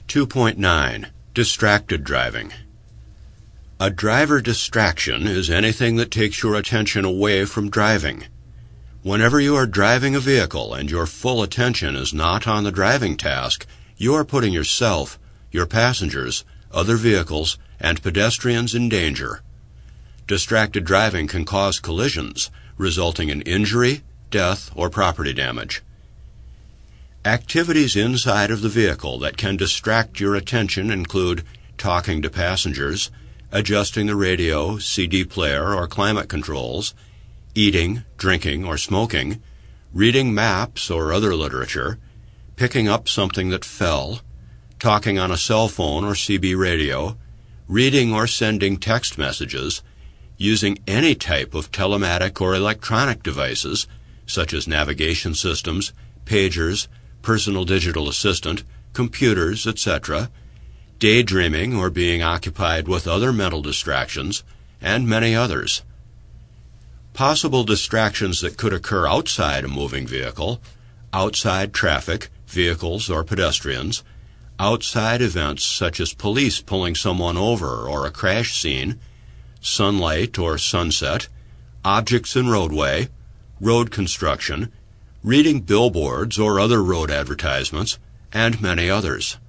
2.9. Distracted driving. A driver distraction is anything that takes your attention away from driving. Whenever you are driving a vehicle and your full attention is not on the driving task, you are putting yourself, your passengers, other vehicles, and pedestrians in danger. Distracted driving can cause collisions, resulting in injury, death, or property damage. Activities inside of the vehicle that can distract your attention include talking to passengers, adjusting the radio, CD player, or climate controls, eating, drinking, or smoking, reading maps or other literature, picking up something that fell, talking on a cell phone or CB radio, reading or sending text messages, using any type of telematic or electronic devices, such as navigation systems, pagers, personal digital assistant, computers, etc., daydreaming or being occupied with other mental distractions, and many others. Possible distractions that could occur outside a moving vehicle, outside traffic, vehicles, or pedestrians, outside events such as police pulling someone over or a crash scene, sunlight or sunset, objects in roadway, road construction, reading billboards or other road advertisements, and many others.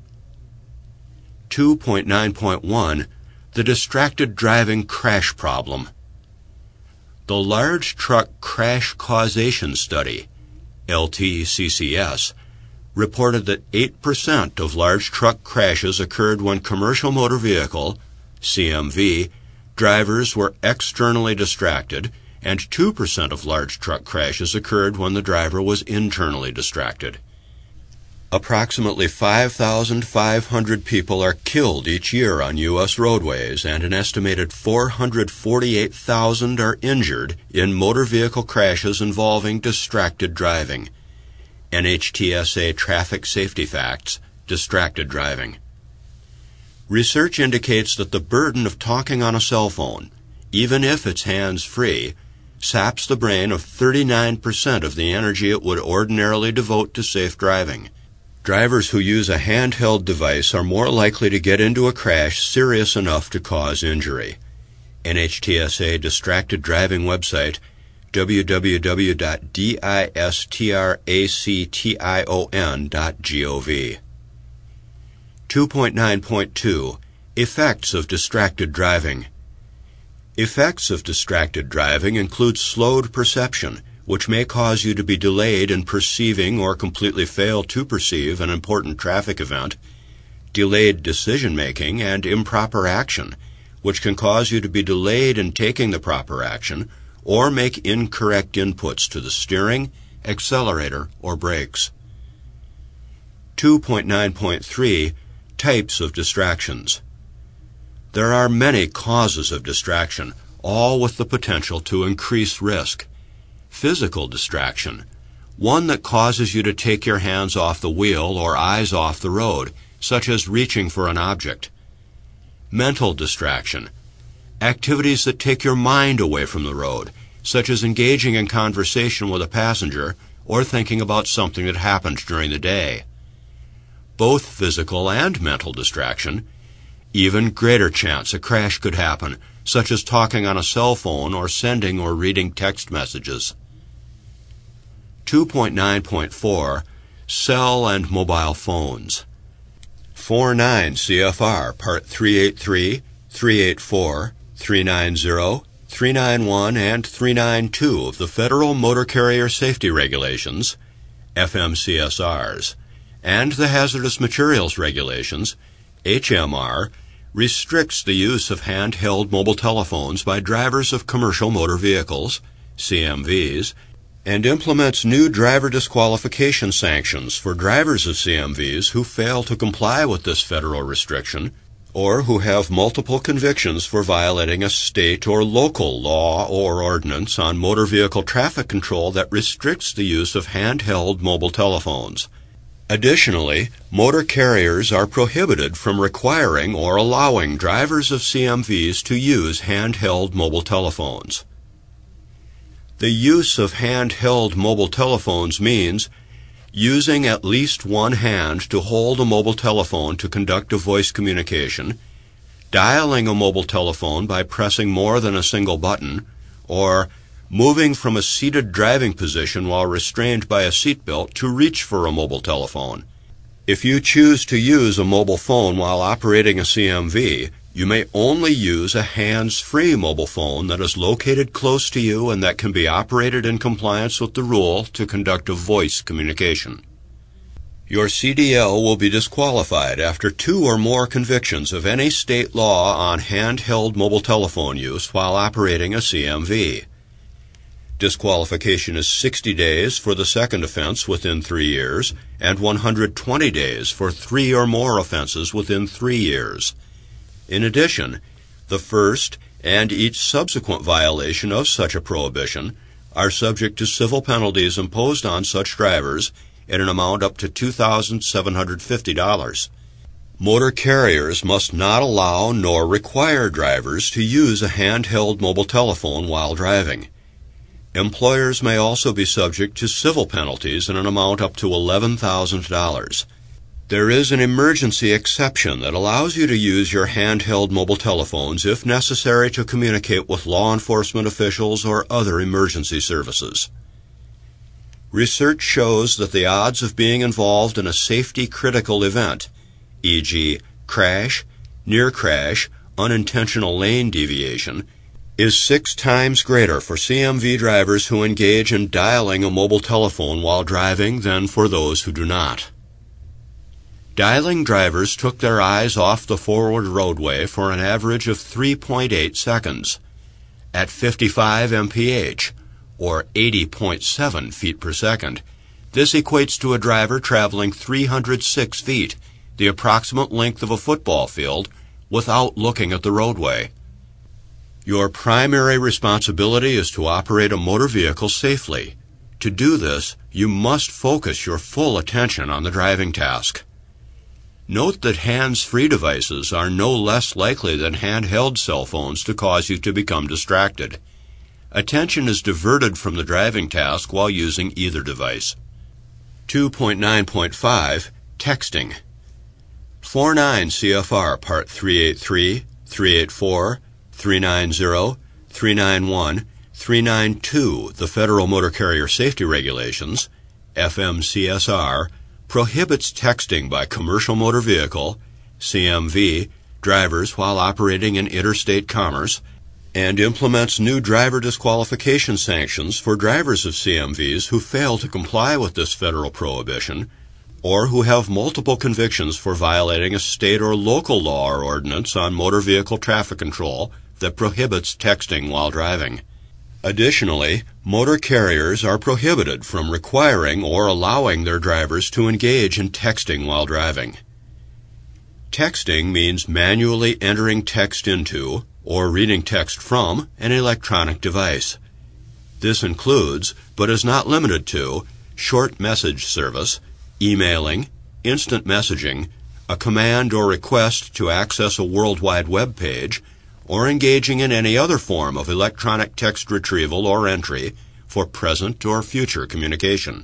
2.9.1. The Distracted Driving Crash Problem. The Large Truck Crash Causation Study, LTCCS, reported that 8% of large truck crashes occurred when commercial motor vehicle, CMV, drivers were externally distracted, and 2% of large truck crashes occurred when the driver was internally distracted. Approximately 5,500 people are killed each year on U.S. roadways, and an estimated 448,000 are injured in motor vehicle crashes involving distracted driving. NHTSA Traffic Safety Facts, Distracted Driving. Research indicates that the burden of talking on a cell phone, even if it's hands-free, saps the brain of 39% of the energy it would ordinarily devote to safe driving. Drivers who use a handheld device are more likely to get into a crash serious enough to cause injury. NHTSA Distracted Driving website, www.distractation.gov. 2.9.2. Effects of distracted driving. Effects of distracted driving include slowed perception, which may cause you to be delayed in perceiving or completely fail to perceive an important traffic event, delayed decision-making, and improper action, which can cause you to be delayed in taking the proper action or make incorrect inputs to the steering, accelerator, or brakes. 2.9.3. Types of distractions. There are many causes of distraction, all with the potential to increase risk. Physical distraction, one that causes you to take your hands off the wheel or eyes off the road, such as reaching for an object. Mental distraction, activities that take your mind away from the road, such as engaging in conversation with a passenger or thinking about something that happened during the day. Both physical and mental distraction, even greater chance a crash could happen, such as talking on a cell phone or sending or reading text messages. 2.9.4. Cell and mobile phones. 49 CFR Part 383, 384, 390, 391, and 392 of the Federal Motor Carrier Safety Regulations, FMCSRs, and the Hazardous Materials Regulations, HMR, restricts the use of handheld mobile telephones by drivers of commercial motor vehicles, CMVs, and implements new driver disqualification sanctions for drivers of CMVs who fail to comply with this federal restriction or who have multiple convictions for violating a state or local law or ordinance on motor vehicle traffic control that restricts the use of handheld mobile telephones. Additionally, motor carriers are prohibited from requiring or allowing drivers of CMVs to use handheld mobile telephones. The use of handheld mobile telephones means using at least one hand to hold a mobile telephone to conduct a voice communication, dialing a mobile telephone by pressing more than a single button, or moving from a seated driving position while restrained by a seatbelt to reach for a mobile telephone. If you choose to use a mobile phone while operating a CMV, you may only use a hands-free mobile phone that is located close to you and that can be operated in compliance with the rule to conduct a voice communication. Your CDL will be disqualified after 2 or more convictions of any state law on handheld mobile telephone use while operating a CMV. Disqualification is 60 days for the second offense within 3 years and 120 days for 3 or more offenses within 3 years. In addition, the first and each subsequent violation of such a prohibition are subject to civil penalties imposed on such drivers in an amount up to $2,750. Motor carriers must not allow nor require drivers to use a handheld mobile telephone while driving. Employers may also be subject to civil penalties in an amount up to $11,000. There is an emergency exception that allows you to use your handheld mobile telephones if necessary to communicate with law enforcement officials or other emergency services. Research shows that the odds of being involved in a safety-critical event, e.g., crash, near crash, unintentional lane deviation, is 6 times greater for CMV drivers who engage in dialing a mobile telephone while driving than for those who do not. Dialing drivers took their eyes off the forward roadway for an average of 3.8 seconds. At 55 mph, or 80.7 feet per second, this equates to a driver traveling 306 feet, the approximate length of a football field, without looking at the roadway. Your primary responsibility is to operate a motor vehicle safely. To do this, you must focus your full attention on the driving task. Note that hands-free devices are no less likely than handheld cell phones to cause you to become distracted. Attention is diverted from the driving task while using either device. 2.9.5 Texting. 49 CFR Part 383, 384, 390, 391, 392, the Federal Motor Carrier Safety Regulations, FMCSR, prohibits texting by commercial motor vehicle, CMV, drivers while operating in interstate commerce, and implements new driver disqualification sanctions for drivers of CMVs who fail to comply with this federal prohibition, or who have multiple convictions for violating a state or local law or ordinance on motor vehicle traffic control that prohibits texting while driving. Additionally, motor carriers are prohibited from requiring or allowing their drivers to engage in texting while driving. Texting means manually entering text into or reading text from an electronic device. This includes, but is not limited to, short message service, emailing, instant messaging, a command or request to access a worldwide web page, or engaging in any other form of electronic text retrieval or entry for present or future communication.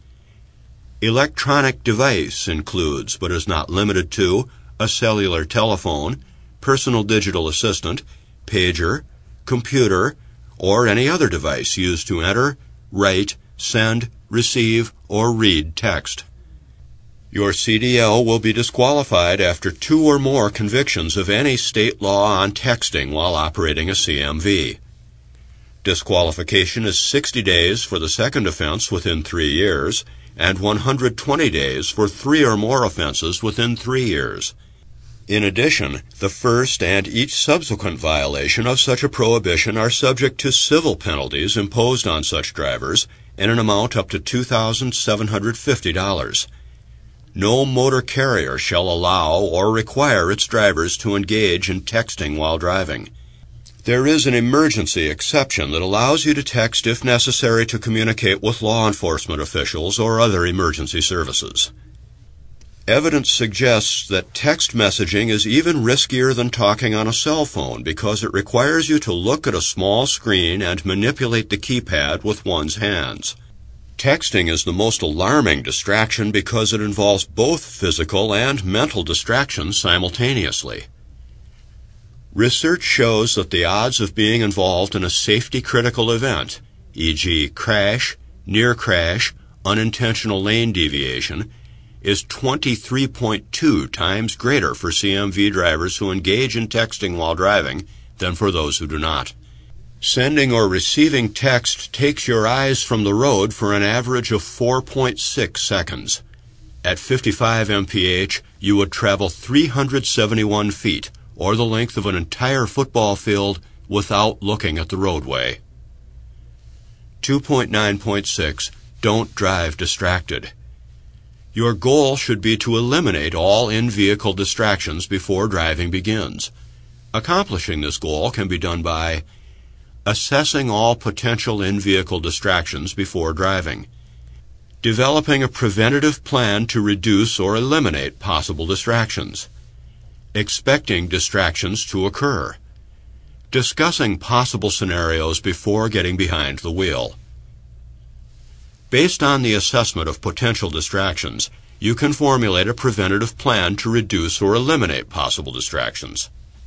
Electronic device includes, but is not limited to, a cellular telephone, personal digital assistant, pager, computer, or any other device used to enter, write, send, receive, or read text. Your CDL will be disqualified after 2 or more convictions of any state law on texting while operating a CMV. Disqualification is 60 days for the second offense within 3 years and 120 days for 3 or more offenses within 3 years. In addition, the first and each subsequent violation of such a prohibition are subject to civil penalties imposed on such drivers in an amount up to $2,750. No motor carrier shall allow or require its drivers to engage in texting while driving. There is an emergency exception that allows you to text if necessary to communicate with law enforcement officials or other emergency services. Evidence suggests that text messaging is even riskier than talking on a cell phone because it requires you to look at a small screen and manipulate the keypad with one's hands. Texting is the most alarming distraction because it involves both physical and mental distractions simultaneously. Research shows that the odds of being involved in a safety-critical event, e.g. crash, near crash, unintentional lane deviation, is 23.2 times greater for CMV drivers who engage in texting while driving than for those who do not. Sending or receiving text takes your eyes from the road for an average of 4.6 seconds. At 55 mph, you would travel 371 feet, or the length of an entire football field, without looking at the roadway. 2.9.6. Don't drive distracted. Your goal should be to eliminate all in-vehicle distractions before driving begins. Accomplishing this goal can be done by assessing all potential in-vehicle distractions before driving, developing a preventative plan to reduce or eliminate possible distractions, expecting distractions to occur, discussing possible scenarios before getting behind the wheel. Based on the assessment of potential distractions, you can formulate a preventative plan to reduce or eliminate possible distractions.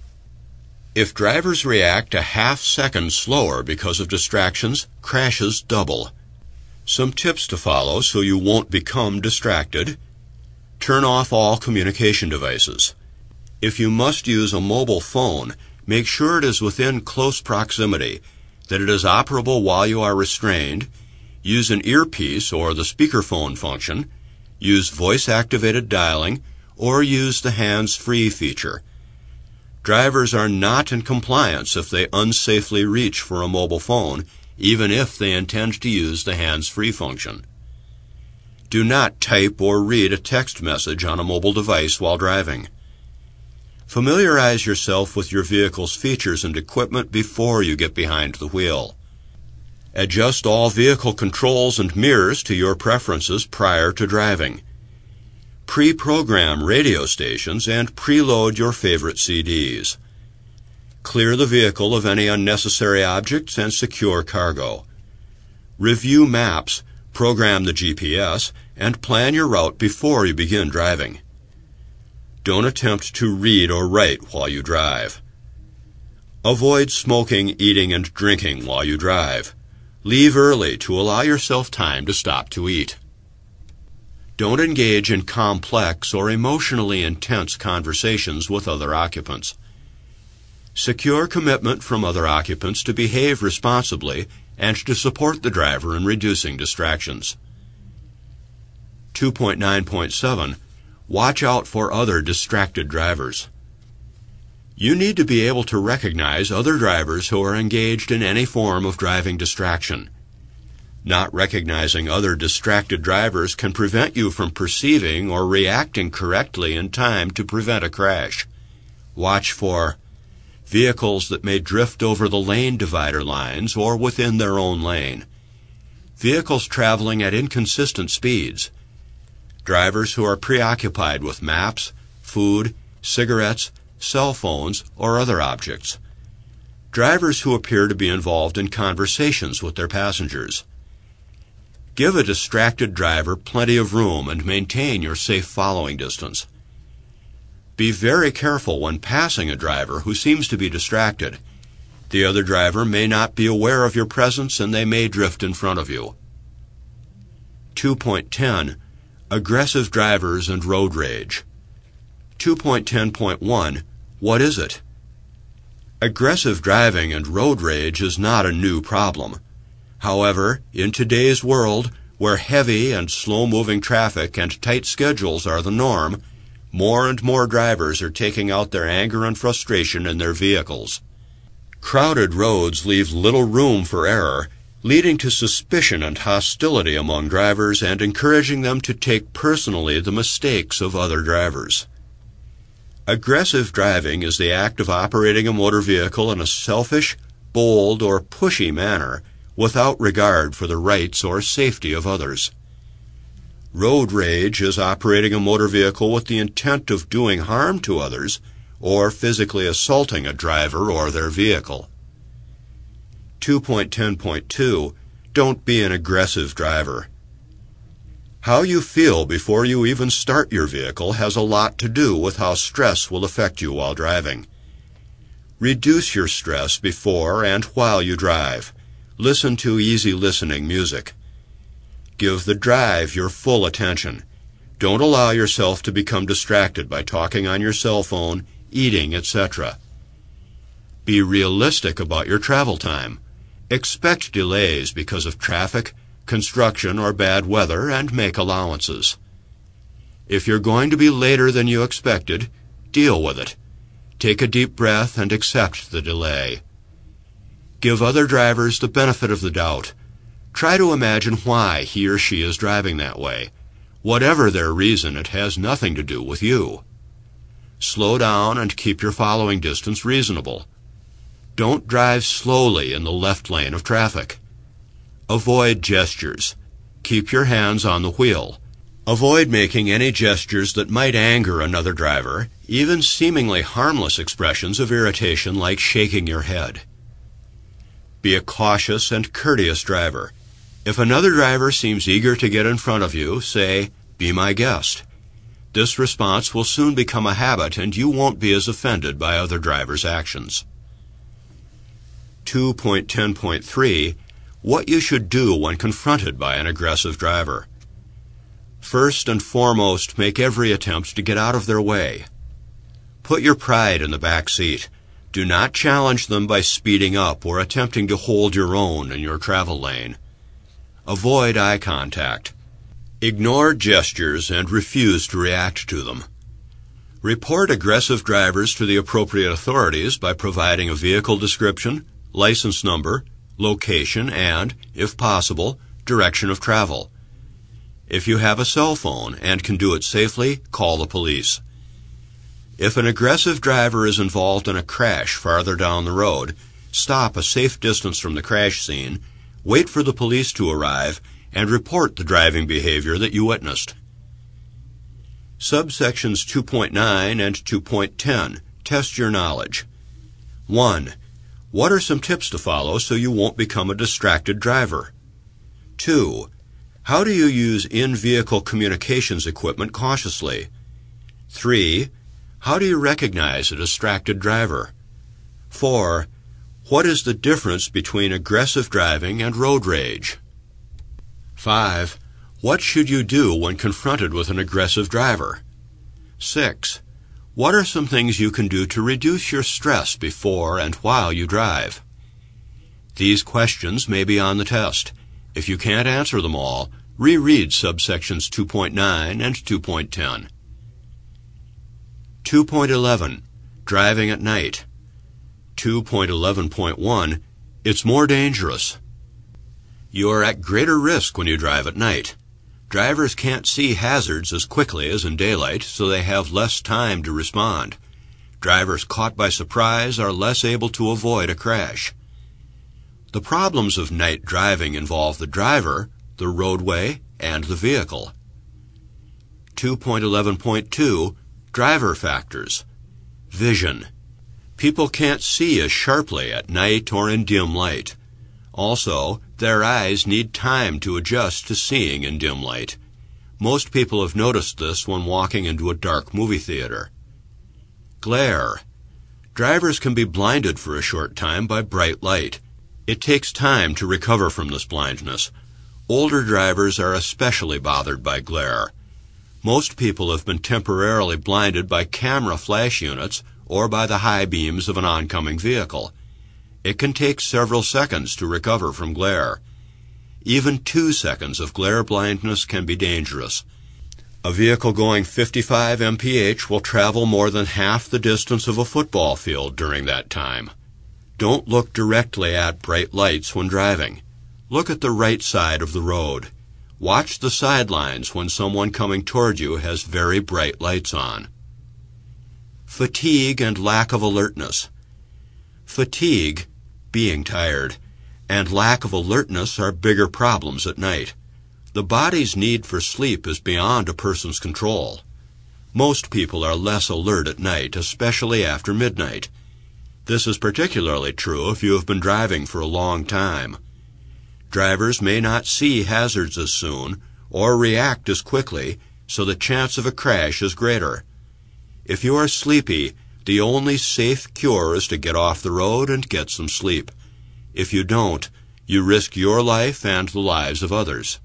If drivers react a half-second slower because of distractions, crashes double. Some tips to follow so you won't become distracted. Turn off all communication devices. If you must use a mobile phone, make sure it is within close proximity, that it is operable while you are restrained. Use an earpiece or the speakerphone function. Use voice-activated dialing, or use the hands-free feature. Drivers are not in compliance if they unsafely reach for a mobile phone, even if they intend to use the hands-free function. Do not type or read a text message on a mobile device while driving. Familiarize yourself with your vehicle's features and equipment before you get behind the wheel. Adjust all vehicle controls and mirrors to your preferences prior to driving. Pre-program radio stations and preload your favorite CDs. Clear the vehicle of any unnecessary objects and secure cargo. Review maps, program the GPS, and plan your route before you begin driving. Don't attempt to read or write while you drive. Avoid smoking, eating, and drinking while you drive. Leave early to allow yourself time to stop to eat. Don't engage in complex or emotionally intense conversations with other occupants. Secure commitment from other occupants to behave responsibly and to support the driver in reducing distractions. 2.9.7. Watch out for other distracted drivers. You need to be able to recognize other drivers who are engaged in any form of driving distraction. Not recognizing other distracted drivers can prevent you from perceiving or reacting correctly in time to prevent a crash. Watch for vehicles that may drift over the lane divider lines or within their own lane, vehicles traveling at inconsistent speeds, drivers who are preoccupied with maps, food, cigarettes, cell phones, or other objects, drivers who appear to be involved in conversations with their passengers. Give a distracted driver plenty of room and maintain your safe following distance. Be very careful when passing a driver who seems to be distracted. The other driver may not be aware of your presence and they may drift in front of you. 2.10. Aggressive drivers and road rage. 2.10.1. What is it? Aggressive driving and road rage is not a new problem. However, in today's world, where heavy and slow-moving traffic and tight schedules are the norm, more and more drivers are taking out their anger and frustration in their vehicles. Crowded roads leave little room for error, leading to suspicion and hostility among drivers and encouraging them to take personally the mistakes of other drivers. Aggressive driving is the act of operating a motor vehicle in a selfish, bold, or pushy manner without regard for the rights or safety of others. Road rage is operating a motor vehicle with the intent of doing harm to others or physically assaulting a driver or their vehicle. 2.10.2. Don't be an aggressive driver. How you feel before you even start your vehicle has a lot to do with how stress will affect you while driving. Reduce your stress before and while you drive. Listen to easy listening music. Give the drive your full attention. Don't allow yourself to become distracted by talking on your cell phone, eating, etc. Be realistic about your travel time. Expect delays because of traffic, construction, or bad weather, and make allowances. If you're going to be later than you expected, deal with it. Take a deep breath and accept the delay. Give other drivers the benefit of the doubt. Try to imagine why he or she is driving that way. Whatever their reason, it has nothing to do with you. Slow down and keep your following distance reasonable. Don't drive slowly in the left lane of traffic. Avoid gestures. Keep your hands on the wheel. Avoid making any gestures that might anger another driver, even seemingly harmless expressions of irritation like shaking your head. Be a cautious and courteous driver. If another driver seems eager to get in front of you, say, "Be my guest." This response will soon become a habit and you won't be as offended by other drivers' actions. 2.10.3 What you should do when confronted by an aggressive driver. First and foremost, make every attempt to get out of their way. Put your pride in the back seat. Do not challenge them by speeding up or attempting to hold your own in your travel lane. Avoid eye contact. Ignore gestures and refuse to react to them. Report aggressive drivers to the appropriate authorities by providing a vehicle description, license number, location, and, if possible, direction of travel. If you have a cell phone and can do it safely, call the police. If an aggressive driver is involved in a crash farther down the road, stop a safe distance from the crash scene, wait for the police to arrive, and report the driving behavior that you witnessed. Subsections 2.9 and 2.10 test your knowledge. 1. What are some tips to follow so you won't become a distracted driver? 2. How do you use in-vehicle communications equipment cautiously? 3. How do you recognize a distracted driver? 4. What is the difference between aggressive driving and road rage? 5. What should you do when confronted with an aggressive driver? 6. What are some things you can do to reduce your stress before and while you drive? These questions may be on the test. If you can't answer them all, reread subsections 2.9 and 2.10. 2.11. Driving at night. 2.11.1. It's more dangerous. You are at greater risk when you drive at night. Drivers can't see hazards as quickly as in daylight, so they have less time to respond. Drivers caught by surprise are less able to avoid a crash. The problems of night driving involve the driver, the roadway, and the vehicle. 2.11.2 Driver factors. Vision. People can't see as sharply at night or in dim light. Also, their eyes need time to adjust to seeing in dim light. Most people have noticed this when walking into a dark movie theater. Glare. Drivers can be blinded for a short time by bright light. It takes time to recover from this blindness. Older drivers are especially bothered by glare. Most people have been temporarily blinded by camera flash units or by the high beams of an oncoming vehicle. It can take several seconds to recover from glare. Even 2 seconds of glare blindness can be dangerous. A vehicle going 55 mph will travel more than half the distance of a football field during that time. Don't look directly at bright lights when driving. Look at the right side of the road. Watch the sidelines when someone coming toward you has very bright lights on. Fatigue and lack of alertness. Fatigue, being tired, and lack of alertness are bigger problems at night. The body's need for sleep is beyond a person's control. Most people are less alert at night, especially after midnight. This is particularly true if you have been driving for a long time. Drivers may not see hazards as soon, or react as quickly, so the chance of a crash is greater. If you are sleepy, the only safe cure is to get off the road and get some sleep. If you don't, you risk your life and the lives of others.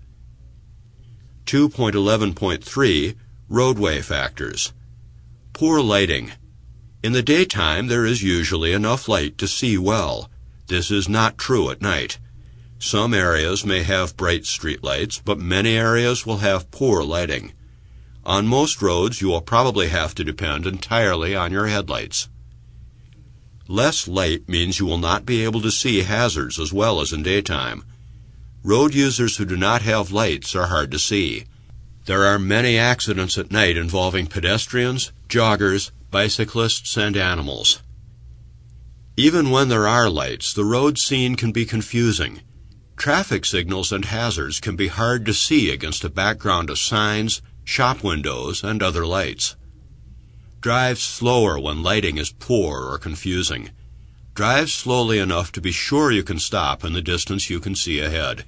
2.11.3 Roadway Factors. Poor lighting. In the daytime, there is usually enough light to see well. This is not true at night. Some areas may have bright streetlights, but many areas will have poor lighting. On most roads, you will probably have to depend entirely on your headlights. Less light means you will not be able to see hazards as well as in daytime. Road users who do not have lights are hard to see. There are many accidents at night involving pedestrians, joggers, bicyclists, and animals. Even when there are lights, the road scene can be confusing. Traffic signals and hazards can be hard to see against a background of signs, shop windows, and other lights. Drive slower when lighting is poor or confusing. Drive slowly enough to be sure you can stop in the distance you can see ahead.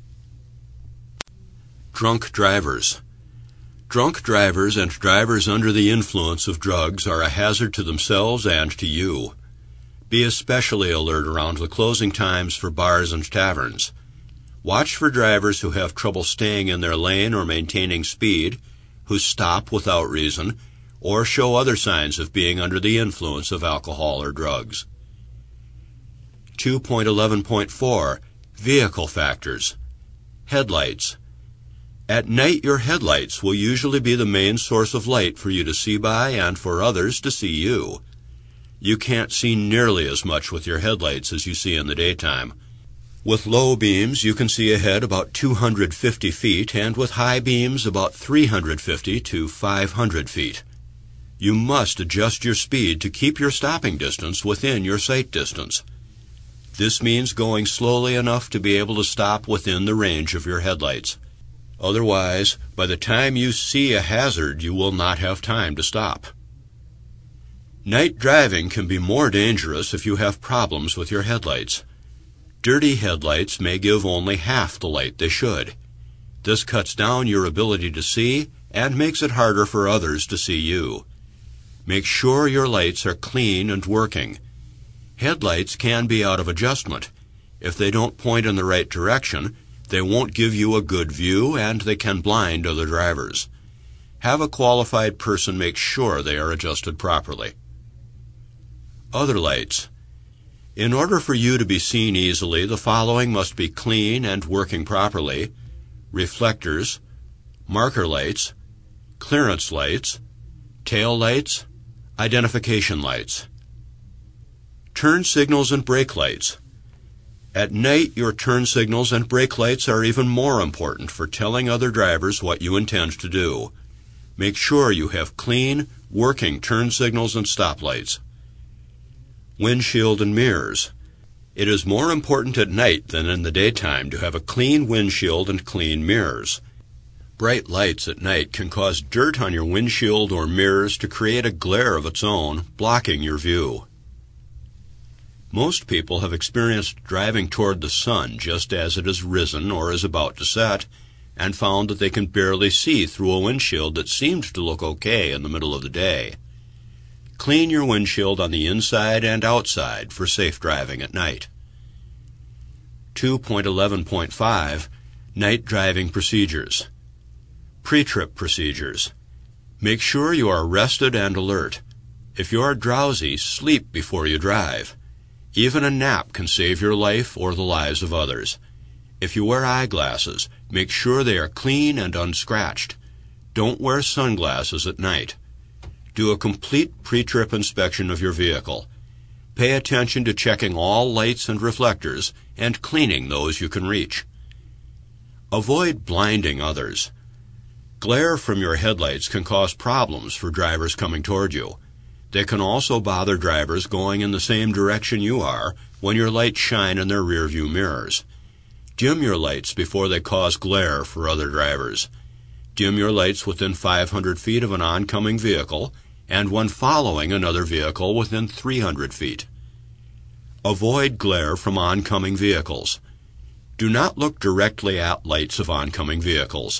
Drunk drivers. Drunk drivers and drivers under the influence of drugs are a hazard to themselves and to you. Be especially alert around the closing times for bars and taverns. Watch for drivers who have trouble staying in their lane or maintaining speed, who stop without reason, or show other signs of being under the influence of alcohol or drugs. 2.11.4 Vehicle Factors. Headlights. At night, your headlights will usually be the main source of light for you to see by and for others to see you. You can't see nearly as much with your headlights as you see in the daytime. With low beams, you can see ahead about 250 feet, and with high beams, about 350 to 500 feet. You must adjust your speed to keep your stopping distance within your sight distance. This means going slowly enough to be able to stop within the range of your headlights. Otherwise, by the time you see a hazard, you will not have time to stop. Night driving can be more dangerous if you have problems with your headlights. Dirty headlights may give only half the light they should. This cuts down your ability to see and makes it harder for others to see you. Make sure your lights are clean and working. Headlights can be out of adjustment. If they don't point in the right direction, they won't give you a good view and they can blind other drivers. Have a qualified person make sure they are adjusted properly. Other lights. In order for you to be seen easily, the following must be clean and working properly: reflectors, marker lights, clearance lights, tail lights, identification lights. Turn signals and brake lights. At night, your turn signals and brake lights are even more important for telling other drivers what you intend to do. Make sure you have clean, working turn signals and stoplights. Windshield and mirrors. It is more important at night than in the daytime to have a clean windshield and clean mirrors. Bright lights at night can cause dirt on your windshield or mirrors to create a glare of its own, blocking your view. Most people have experienced driving toward the sun just as it has risen or is about to set, and found that they can barely see through a windshield that seemed to look okay in the middle of the day. Clean your windshield on the inside and outside for safe driving at night. 2.11.5 Night Driving Procedures. Pre-trip procedures. Make sure you are rested and alert. If you are drowsy, sleep before you drive. Even a nap can save your life or the lives of others. If you wear eyeglasses, make sure they are clean and unscratched. Don't wear sunglasses at night. Do a complete pre-trip inspection of your vehicle. Pay attention to checking all lights and reflectors and cleaning those you can reach. Avoid blinding others. Glare from your headlights can cause problems for drivers coming toward you. They can also bother drivers going in the same direction you are when your lights shine in their rearview mirrors. Dim your lights before they cause glare for other drivers. Dim your lights within 500 feet of an oncoming vehicle and when following another vehicle within 300 feet. Avoid glare from oncoming vehicles. Do not look directly at lights of oncoming vehicles.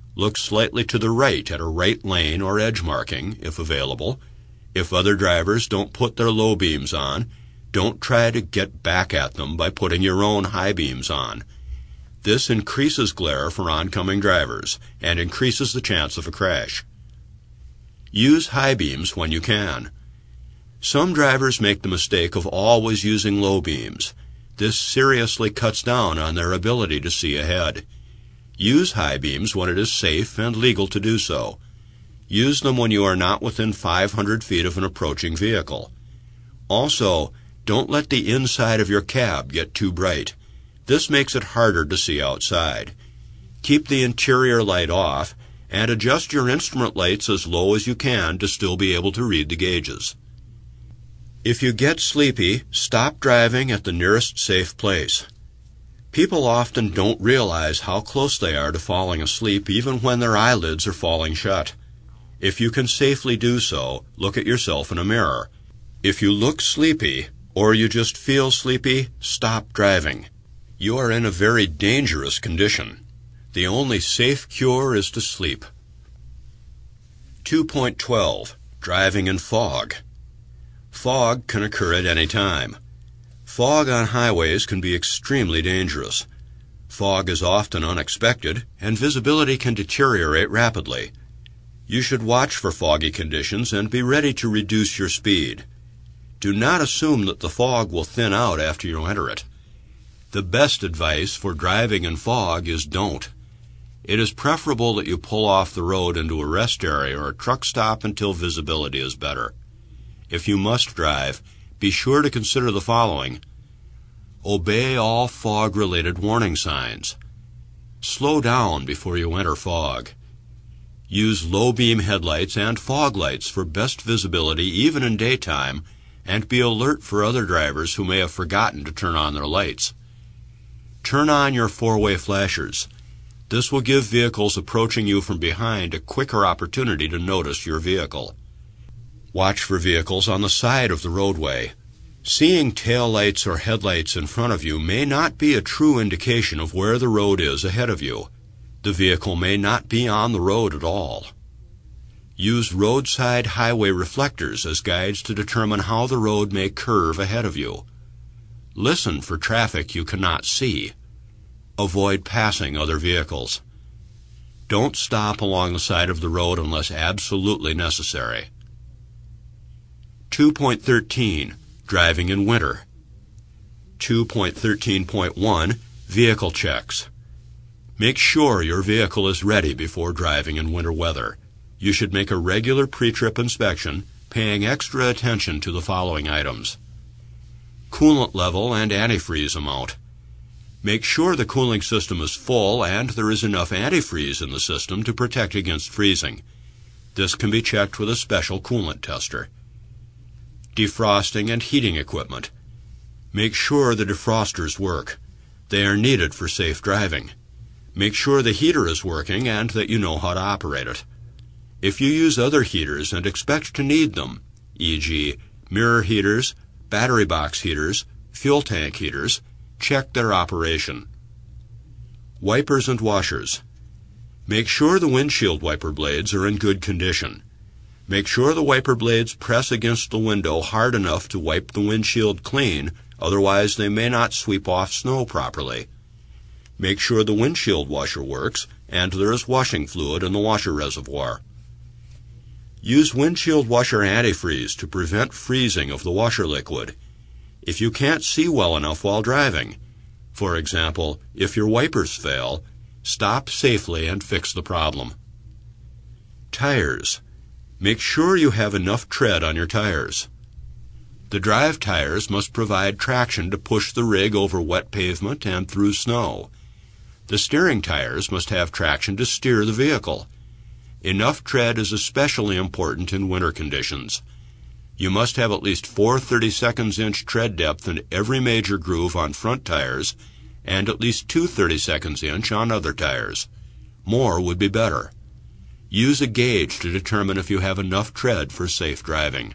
Look slightly to the right at a right lane or edge marking, if available. If other drivers don't put their low beams on, don't try to get back at them by putting your own high beams on. This increases glare for oncoming drivers and increases the chance of a crash. Use high beams when you can. Some drivers make the mistake of always using low beams. This seriously cuts down on their ability to see ahead. Use high beams when it is safe and legal to do so. Use them when you are not within 500 feet of an approaching vehicle. Also, don't let the inside of your cab get too bright. This makes it harder to see outside. Keep the interior light off and adjust your instrument lights as low as you can to still be able to read the gauges. If you get sleepy, stop driving at the nearest safe place. People often don't realize how close they are to falling asleep even when their eyelids are falling shut. If you can safely do so, look at yourself in a mirror. If you look sleepy, or you just feel sleepy, stop driving. You are in a very dangerous condition. The only safe cure is to sleep. 2.12. Driving in fog. Fog can occur at any time. Fog on highways can be extremely dangerous. Fog is often unexpected, and visibility can deteriorate rapidly. You should watch for foggy conditions and be ready to reduce your speed. Do not assume that the fog will thin out after you enter it. The best advice for driving in fog is don't. It is preferable that you pull off the road into a rest area or a truck stop until visibility is better. If you must drive, be sure to consider the following. Obey all fog-related warning signs. Slow down before you enter fog. Use low-beam headlights and fog lights for best visibility even in daytime, and be alert for other drivers who may have forgotten to turn on their lights. Turn on your four-way flashers. This will give vehicles approaching you from behind a quicker opportunity to notice your vehicle. Watch for vehicles on the side of the roadway. Seeing taillights or headlights in front of you may not be a true indication of where the road is ahead of you. The vehicle may not be on the road at all. Use roadside highway reflectors as guides to determine how the road may curve ahead of you. Listen for traffic you cannot see. Avoid passing other vehicles. Don't stop along the side of the road unless absolutely necessary. 2.13. Driving in winter. 2.13.1. Vehicle checks. Make sure your vehicle is ready before driving in winter weather. You should make a regular pre-trip inspection, paying extra attention to the following items. Coolant level and antifreeze amount. Make sure the cooling system is full and there is enough antifreeze in the system to protect against freezing. This can be checked with a special coolant tester. Defrosting and heating equipment. Make sure the defrosters work. They are needed for safe driving. Make sure the heater is working and that you know how to operate it. If you use other heaters and expect to need them, e.g., mirror heaters, battery box heaters, fuel tank heaters, check their operation. Wipers and washers. Make sure the windshield wiper blades are in good condition. Make sure the wiper blades press against the window hard enough to wipe the windshield clean, otherwise they may not sweep off snow properly. Make sure the windshield washer works and there is washing fluid in the washer reservoir. Use windshield washer antifreeze to prevent freezing of the washer liquid. If you can't see well enough while driving, for example, if your wipers fail, stop safely and fix the problem. Tires. Make sure you have enough tread on your tires. The drive tires must provide traction to push the rig over wet pavement and through snow. The steering tires must have traction to steer the vehicle. Enough tread is especially important in winter conditions. You must have at least 4 32" tread depth in every major groove on front tires and at least 2 32" on other tires. More would be better. Use a gauge to determine if you have enough tread for safe driving.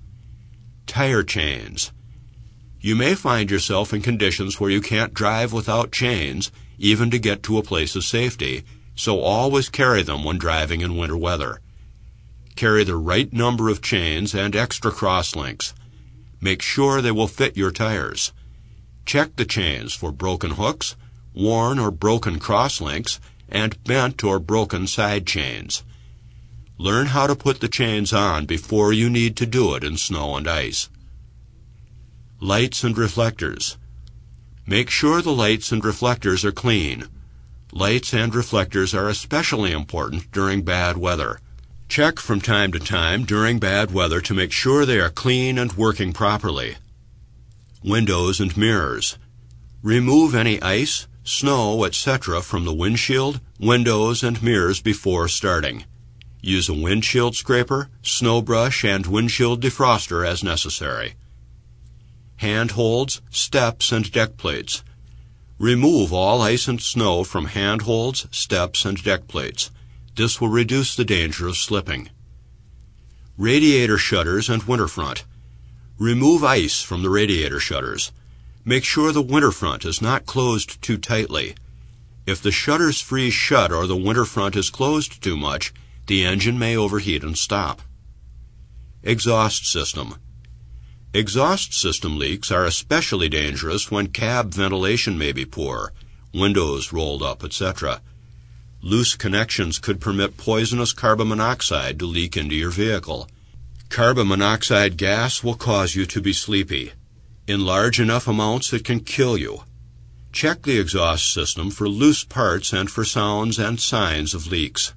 Tire chains. You may find yourself in conditions where you can't drive without chains, even to get to a place of safety, so always carry them when driving in winter weather. Carry the right number of chains and extra crosslinks. Make sure they will fit your tires. Check the chains for broken hooks, worn or broken crosslinks, and bent or broken side chains. Learn how to put the chains on before you need to do it in snow and ice. Lights and reflectors. Make sure the lights and reflectors are clean. Lights and reflectors are especially important during bad weather. Check from time to time during bad weather to make sure they are clean and working properly. Windows and mirrors. Remove any ice, snow, etc. from the windshield, windows, and mirrors before starting. Use a windshield scraper, snow brush, and windshield defroster as necessary. Handholds, steps, and deck plates. Remove all ice and snow from handholds, steps, and deck plates. This will reduce the danger of slipping. Radiator shutters and winter front. Remove ice from the radiator shutters. Make sure the winter front is not closed too tightly. If the shutters freeze shut or the winter front is closed too much, the engine may overheat and stop. Exhaust system. Exhaust system leaks are especially dangerous when cab ventilation may be poor, windows rolled up, etc. Loose connections could permit poisonous carbon monoxide to leak into your vehicle. Carbon monoxide gas will cause you to be sleepy. In large enough amounts it can kill you. Check the exhaust system for loose parts and for sounds and signs of leaks.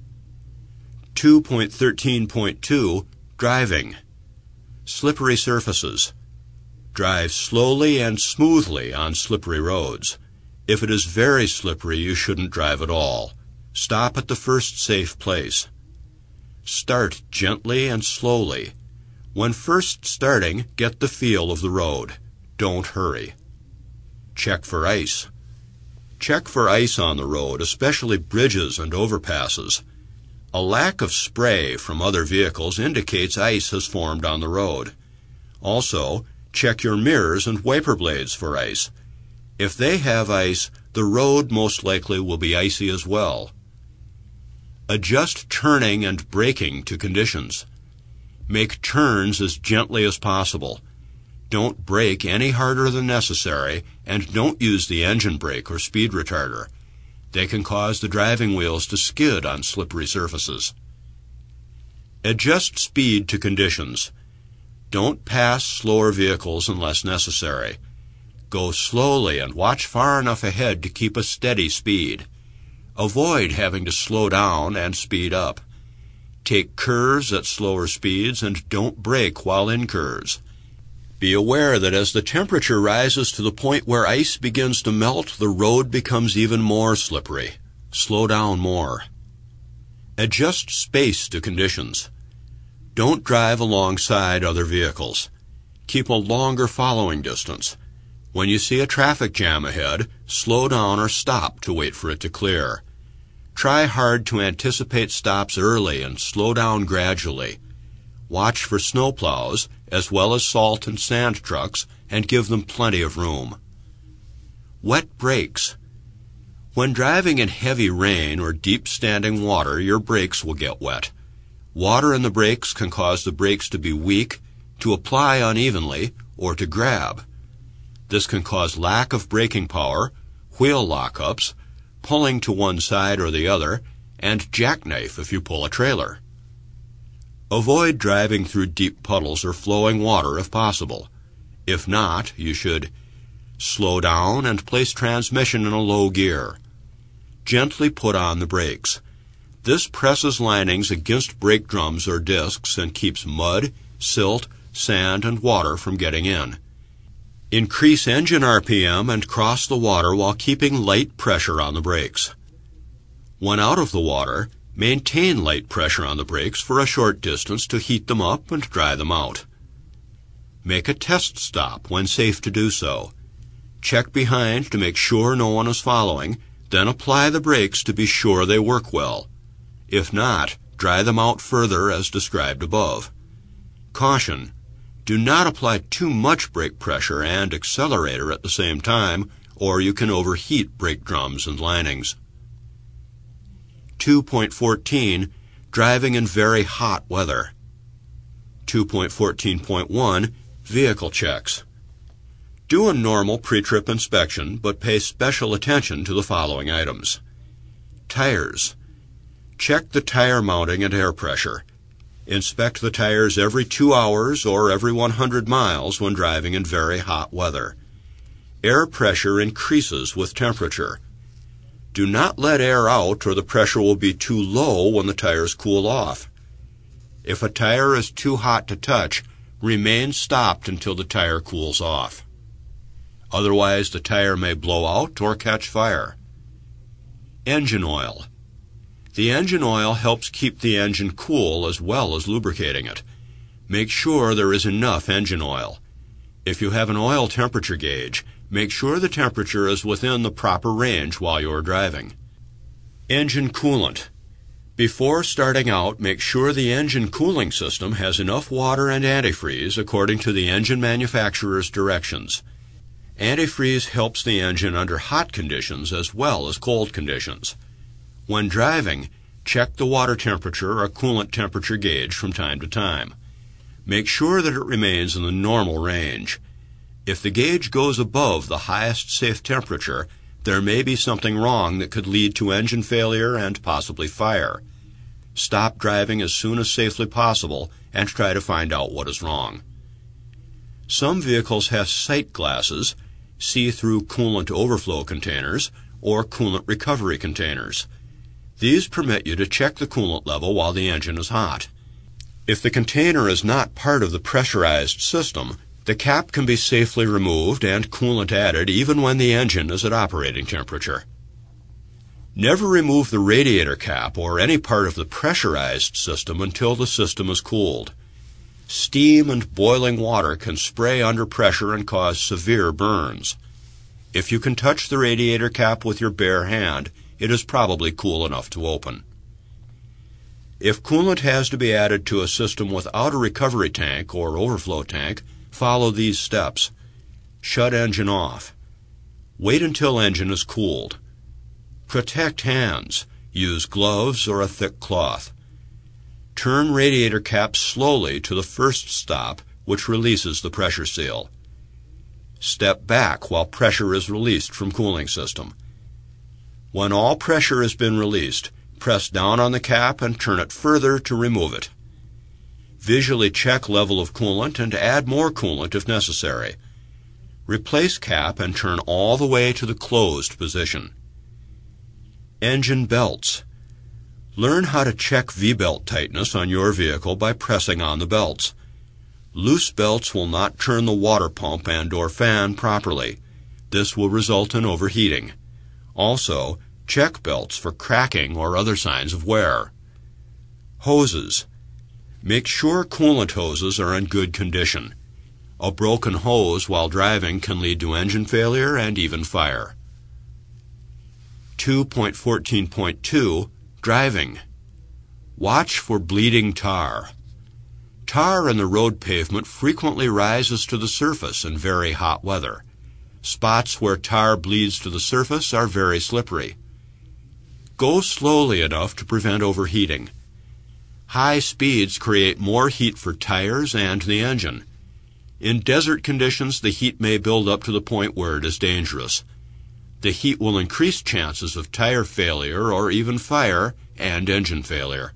2.13.2 Driving. Slippery surfaces. Drive slowly and smoothly on slippery roads. If it is very slippery, you shouldn't drive at all. Stop at the first safe place. Start gently and slowly. When first starting, get the feel of the road. Don't hurry. Check for ice. Check for ice on the road, especially bridges and overpasses. A lack of spray from other vehicles indicates ice has formed on the road. Also, check your mirrors and wiper blades for ice. If they have ice, the road most likely will be icy as well. Adjust turning and braking to conditions. Make turns as gently as possible. Don't brake any harder than necessary, and don't use the engine brake or speed retarder. They can cause the driving wheels to skid on slippery surfaces. Adjust speed to conditions. Don't pass slower vehicles unless necessary. Go slowly and watch far enough ahead to keep a steady speed. Avoid having to slow down and speed up. Take curves at slower speeds and don't brake while in curves. Be aware that as the temperature rises to the point where ice begins to melt, the road becomes even more slippery. Slow down more. Adjust space to conditions. Don't drive alongside other vehicles. Keep a longer following distance. When you see a traffic jam ahead, slow down or stop to wait for it to clear. Try hard to anticipate stops early and slow down gradually. Watch for snowplows, as well as salt and sand trucks, and give them plenty of room. Wet brakes. When driving in heavy rain or deep standing water, your brakes will get wet. Water in the brakes can cause the brakes to be weak, to apply unevenly, or to grab. This can cause lack of braking power, wheel lockups, pulling to one side or the other, and jackknife if you pull a trailer. Avoid driving through deep puddles or flowing water if possible. If not, you should slow down and place transmission in a low gear. Gently put on the brakes. This presses linings against brake drums or discs and keeps mud, silt, sand, and water from getting in. Increase engine RPM and cross the water while keeping light pressure on the brakes. When out of the water, maintain light pressure on the brakes for a short distance to heat them up and dry them out. Make a test stop when safe to do so. Check behind to make sure no one is following, then apply the brakes to be sure they work well. If not, dry them out further as described above. Caution: do not apply too much brake pressure and accelerator at the same time, or you can overheat brake drums and linings. 2.14, driving in very hot weather. 2.14.1, vehicle checks. Do a normal pre-trip inspection, but pay special attention to the following items. Tires. Check the tire mounting and air pressure. Inspect the tires every 2 hours or every 100 miles when driving in very hot weather. Air pressure increases with temperature. Do not let air out or the pressure will be too low when the tires cool off. If a tire is too hot to touch, remain stopped until the tire cools off. Otherwise, the tire may blow out or catch fire. Engine oil. The engine oil helps keep the engine cool as well as lubricating it. Make sure there is enough engine oil. If you have an oil temperature gauge, make sure the temperature is within the proper range while you are driving. Engine coolant. Before starting out, make sure the engine cooling system has enough water and antifreeze according to the engine manufacturer's directions. Antifreeze helps the engine under hot conditions as well as cold conditions. When driving, check the water temperature or coolant temperature gauge from time to time. Make sure that it remains in the normal range. If the gauge goes above the highest safe temperature, there may be something wrong that could lead to engine failure and possibly fire. Stop driving as soon as safely possible and try to find out what is wrong. Some vehicles have sight glasses, see-through coolant overflow containers, or coolant recovery containers. These permit you to check the coolant level while the engine is hot. If the container is not part of the pressurized system, the cap can be safely removed and coolant added even when the engine is at operating temperature. Never remove the radiator cap or any part of the pressurized system until the system is cooled. Steam and boiling water can spray under pressure and cause severe burns. If you can touch the radiator cap with your bare hand, it is probably cool enough to open. If coolant has to be added to a system without a recovery tank or overflow tank, follow these steps. Shut engine off. Wait until engine is cooled. Protect hands. Use gloves or a thick cloth. Turn radiator cap slowly to the first stop, which releases the pressure seal. Step back while pressure is released from cooling system. When all pressure has been released, press down on the cap and turn it further to remove it. Visually check level of coolant and add more coolant if necessary. Replace cap and turn all the way to the closed position. Engine belts. Learn how to check V-belt tightness on your vehicle by pressing on the belts. Loose belts will not turn the water pump and/or fan properly. This will result in overheating. Also, check belts for cracking or other signs of wear. Hoses. Make sure coolant hoses are in good condition. A broken hose while driving can lead to engine failure and even fire. 2.14.2 Driving. Watch for bleeding tar. Tar in the road pavement frequently rises to the surface in very hot weather. Spots where tar bleeds to the surface are very slippery. Go slowly enough to prevent overheating. High speeds create more heat for tires and the engine. In desert conditions, the heat may build up to the point where it is dangerous. The heat will increase chances of tire failure or even fire and engine failure.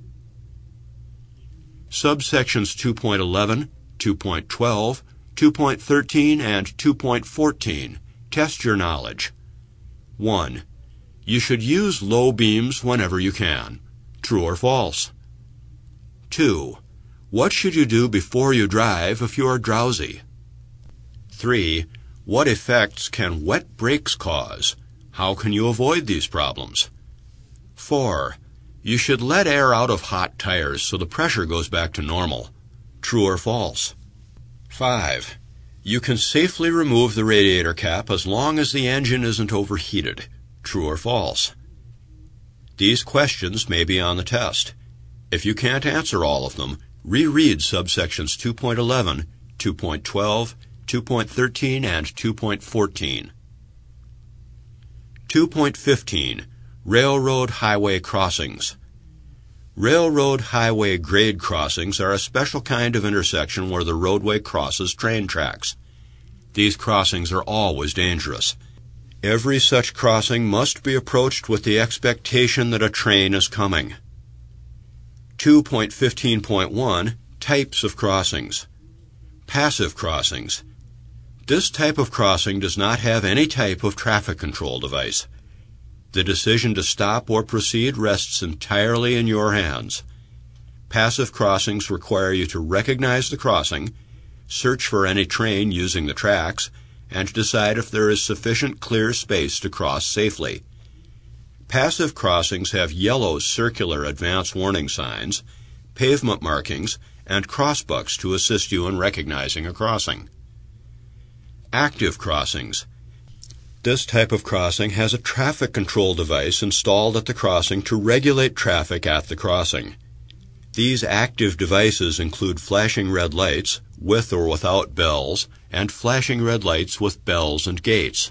Subsections 2.11, 2.12, 2.13, and 2.14 test your knowledge. 1. You should use low beams whenever you can. True or false? 2. What should you do before you drive if you are drowsy? 3. What effects can wet brakes cause? How can you avoid these problems? 4. You should let air out of hot tires so the pressure goes back to normal. True or false? 5. You can safely remove the radiator cap as long as the engine isn't overheated. True or false? These questions may be on the test. If you can't answer all of them, reread subsections 2.11, 2.12, 2.13, and 2.14. 2.15. Railroad highway crossings. Railroad highway grade crossings are a special kind of intersection where the roadway crosses train tracks. These crossings are always dangerous. Every such crossing must be approached with the expectation that a train is coming. 2.15.1 Types of crossings. Passive crossings. This type of crossing does not have any type of traffic control device. The decision to stop or proceed rests entirely in your hands. Passive crossings require you to recognize the crossing, search for any train using the tracks, and decide if there is sufficient clear space to cross safely. Passive crossings have yellow circular advance warning signs, pavement markings, and crossbucks to assist you in recognizing a crossing. Active crossings. This type of crossing has a traffic control device installed at the crossing to regulate traffic at the crossing. These active devices include flashing red lights, with or without bells, and flashing red lights with bells and gates.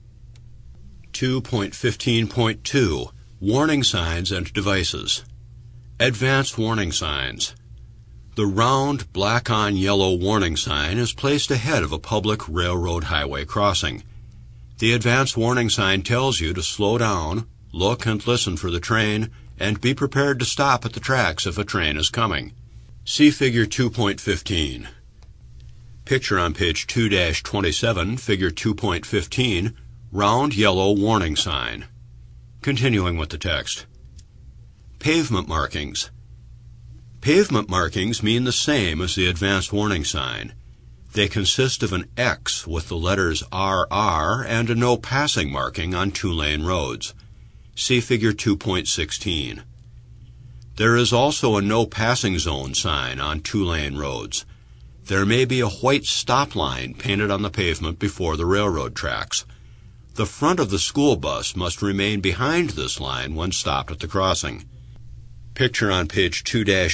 2.15.2 Warning signs and devices. Advanced warning signs. The round black-on-yellow warning sign is placed ahead of a public railroad highway crossing. The advanced warning sign tells you to slow down, look and listen for the train, and be prepared to stop at the tracks if a train is coming. See Figure 2.15. Picture on page 2-27, Figure 2.15, round yellow warning sign. Continuing with the text. Pavement markings. Pavement markings mean the same as the advanced warning sign. They consist of an X with the letters RR and a no passing marking on two-lane roads. See Figure 2.16. There is also a no passing zone sign on two-lane roads. There may be a white stop line painted on the pavement before the railroad tracks. The front of the school bus must remain behind this line when stopped at the crossing. Picture on page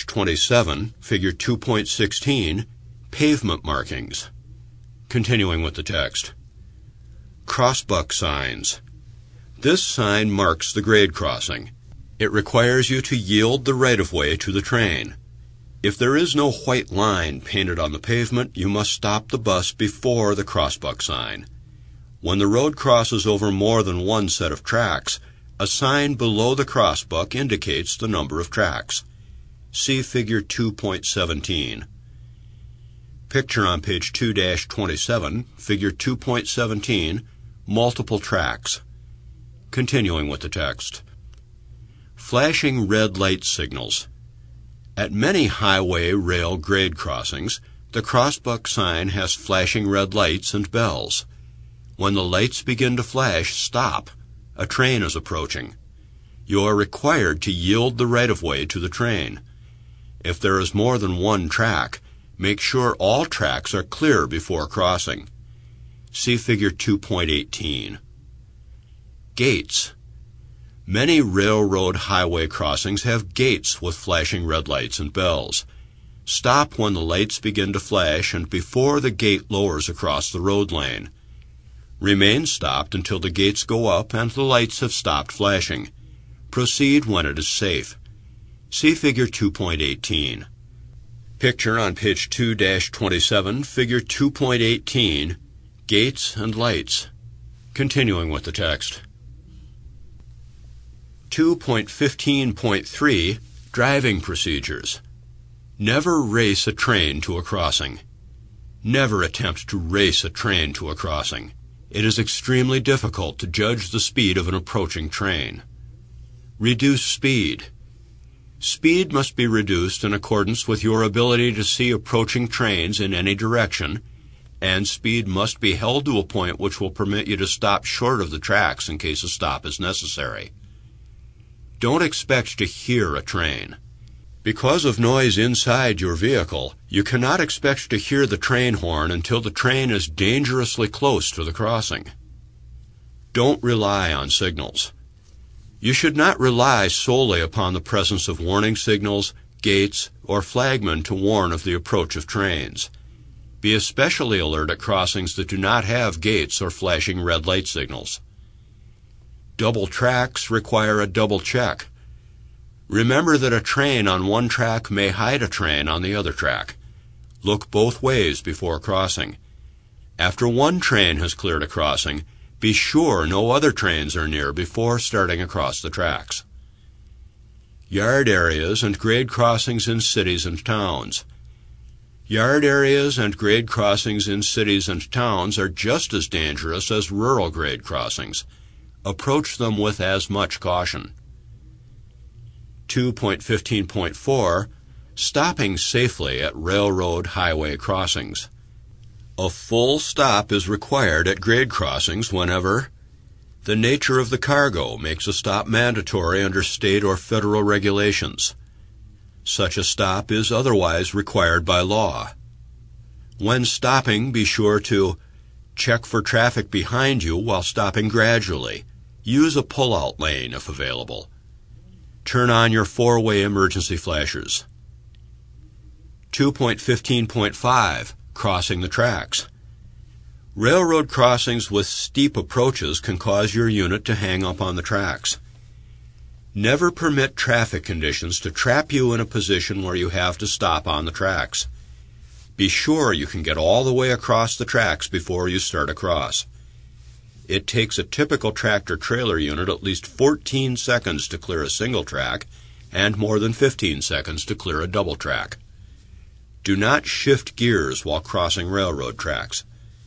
2-27, Figure 2.16, Pavement markings. Continuing with the text. Crossbuck signs. This sign marks the grade crossing. It requires you to yield the right-of-way to the train. If there is no white line painted on the pavement, you must stop the bus before the crossbuck sign. When the road crosses over more than one set of tracks, a sign below the crossbuck indicates the number of tracks. See Figure 2.17. Picture on page 2-27, Figure 2.17, multiple tracks. Continuing with the text. Flashing red light signals. At many highway rail grade crossings, the crossbuck sign has flashing red lights and bells. When the lights begin to flash, stop. A train is approaching. You are required to yield the right-of-way to the train. If there is more than one track, make sure all tracks are clear before crossing. See Figure 2.18. Gates. Many railroad highway crossings have gates with flashing red lights and bells. Stop when the lights begin to flash and before the gate lowers across the road lane. Remain stopped until the gates go up and the lights have stopped flashing. Proceed when it is safe. See Figure 2.18. Picture on page 2-27, Figure 2.18, Gates and Lights. Continuing with the text. 2.15.3 Driving Procedures. Never race a train to a crossing. Never attempt to race a train to a crossing. It is extremely difficult to judge the speed of an approaching train. Reduce speed. Speed must be reduced in accordance with your ability to see approaching trains in any direction, and speed must be held to a point which will permit you to stop short of the tracks in case a stop is necessary. Don't expect to hear a train. Because of noise inside your vehicle, you cannot expect to hear the train horn until the train is dangerously close to the crossing. Don't rely on signals. You should not rely solely upon the presence of warning signals, gates, or flagmen to warn of the approach of trains. Be especially alert at crossings that do not have gates or flashing red light signals. Double tracks require a double check. Remember that a train on one track may hide a train on the other track. Look both ways before crossing. After one train has cleared a crossing, be sure no other trains are near before starting across the tracks. Yard areas and grade crossings in cities and towns. Yard areas and grade crossings in cities and towns are just as dangerous as rural grade crossings. Approach them with as much caution. 2.15.4 Stopping safely at railroad highway crossings. A full stop is required at grade crossings whenever the nature of the cargo makes a stop mandatory under state or federal regulations. Such a stop is otherwise required by law. When stopping, be sure to check for traffic behind you while stopping gradually. Use a pull-out lane if available. Turn on your four-way emergency flashers. 2.15.5 Crossing the tracks. Railroad crossings with steep approaches can cause your unit to hang up on the tracks. Never permit traffic conditions to trap you in a position where you have to stop on the tracks. Be sure you can get all the way across the tracks before you start across. It takes a typical tractor-trailer unit at least 14 seconds to clear a single track and more than 15 seconds to clear a double track. Do not shift gears while crossing railroad tracks.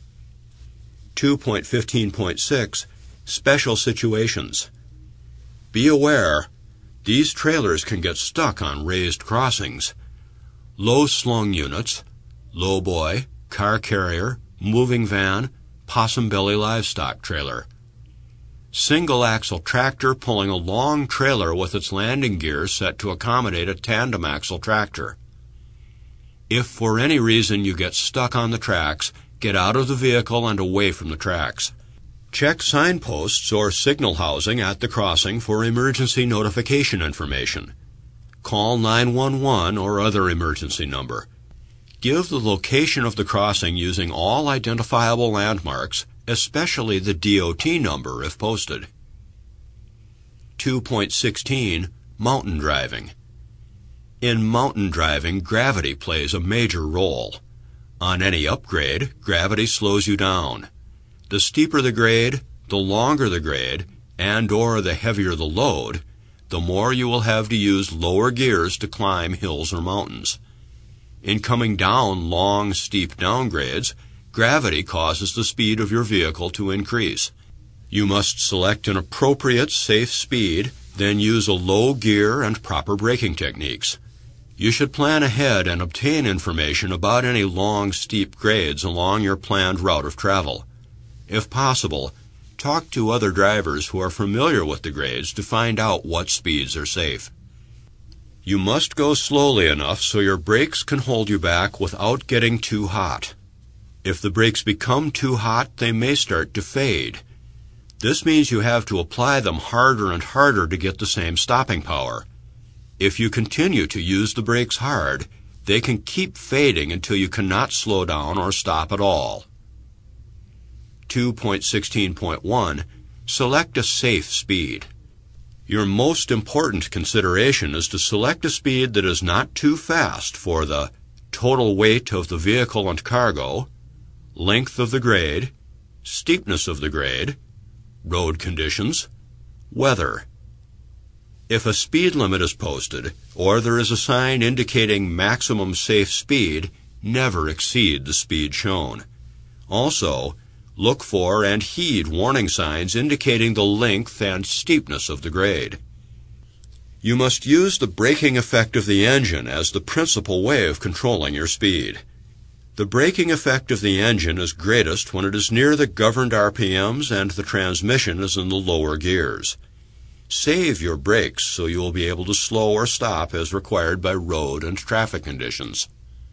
2.15.6 Special situations. Be aware, these trailers can get stuck on raised crossings. Low-slung units, lowboy, car carrier, moving van, possum belly livestock trailer. Single-axle tractor pulling a long trailer with its landing gear set to accommodate a tandem-axle tractor. If for any reason you get stuck on the tracks, get out of the vehicle and away from the tracks. Check signposts or signal housing at the crossing for emergency notification information. Call 911 or other emergency number. Give the location of the crossing using all identifiable landmarks, especially the DOT number if posted. 2.16 Mountain driving. In mountain driving, gravity plays a major role. On any upgrade, gravity slows you down. The steeper the grade, the longer the grade, and/or the heavier the load, the more you will have to use lower gears to climb hills or mountains. In coming down long, steep downgrades, gravity causes the speed of your vehicle to increase. You must select an appropriate, safe speed, then use a low gear and proper braking techniques. You should plan ahead and obtain information about any long, steep grades along your planned route of travel. If possible, talk to other drivers who are familiar with the grades to find out what speeds are safe. You must go slowly enough so your brakes can hold you back without getting too hot. If the brakes become too hot, they may start to fade. This means you have to apply them harder and harder to get the same stopping power. If you continue to use the brakes hard, they can keep fading until you cannot slow down or stop at all. 2.16.1 Select a safe speed. Your most important consideration is to select a speed that is not too fast for the total weight of the vehicle and cargo, length of the grade, steepness of the grade, road conditions, weather. If a speed limit is posted, or there is a sign indicating maximum safe speed, never exceed the speed shown. Also, look for and heed warning signs indicating the length and steepness of the grade. You must use the braking effect of the engine as the principal way of controlling your speed. The braking effect of the engine is greatest when it is near the governed RPMs and the transmission is in the lower gears. Save your brakes so you will be able to slow or stop as required by road and traffic conditions.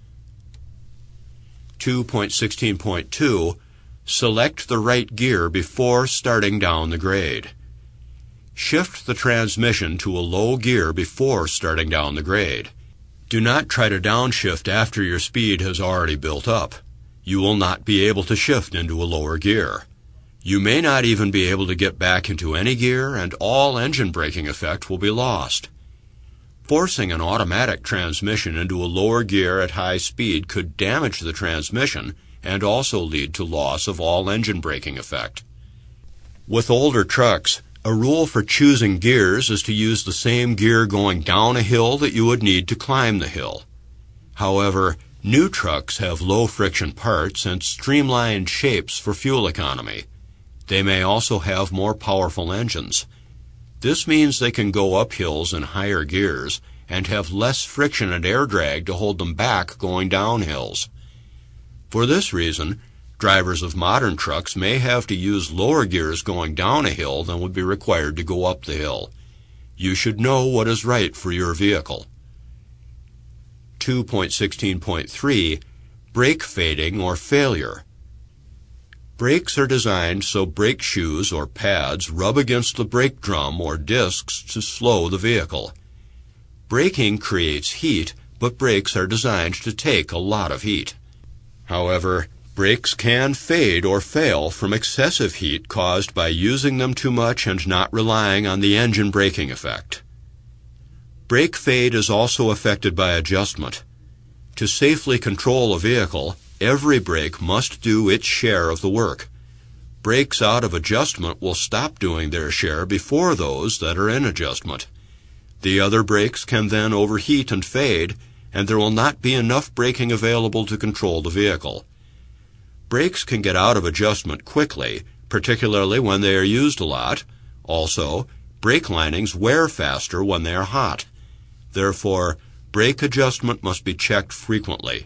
2.16.2 Select the right gear before starting down the grade. Shift the transmission to a low gear before starting down the grade. Do not try to downshift after your speed has already built up. You will not be able to shift into a lower gear. You may not even be able to get back into any gear, and all engine braking effect will be lost. Forcing an automatic transmission into a lower gear at high speed could damage the transmission and also lead to loss of all engine braking effect. With older trucks, a rule for choosing gears is to use the same gear going down a hill that you would need to climb the hill. However, new trucks have low-friction parts and streamlined shapes for fuel economy. They may also have more powerful engines. This means they can go up hills in higher gears and have less friction and air drag to hold them back going down hills. For this reason, drivers of modern trucks may have to use lower gears going down a hill than would be required to go up the hill. You should know what is right for your vehicle. 2.16.3 Brake fading or failure. Brakes are designed so brake shoes or pads rub against the brake drum or discs to slow the vehicle. Braking creates heat, but brakes are designed to take a lot of heat. However, brakes can fade or fail from excessive heat caused by using them too much and not relying on the engine braking effect. Brake fade is also affected by adjustment. To safely control a vehicle, every brake must do its share of the work. Brakes out of adjustment will stop doing their share before those that are in adjustment. The other brakes can then overheat and fade, and there will not be enough braking available to control the vehicle. Brakes can get out of adjustment quickly, particularly when they are used a lot. Also, brake linings wear faster when they are hot. Therefore, brake adjustment must be checked frequently.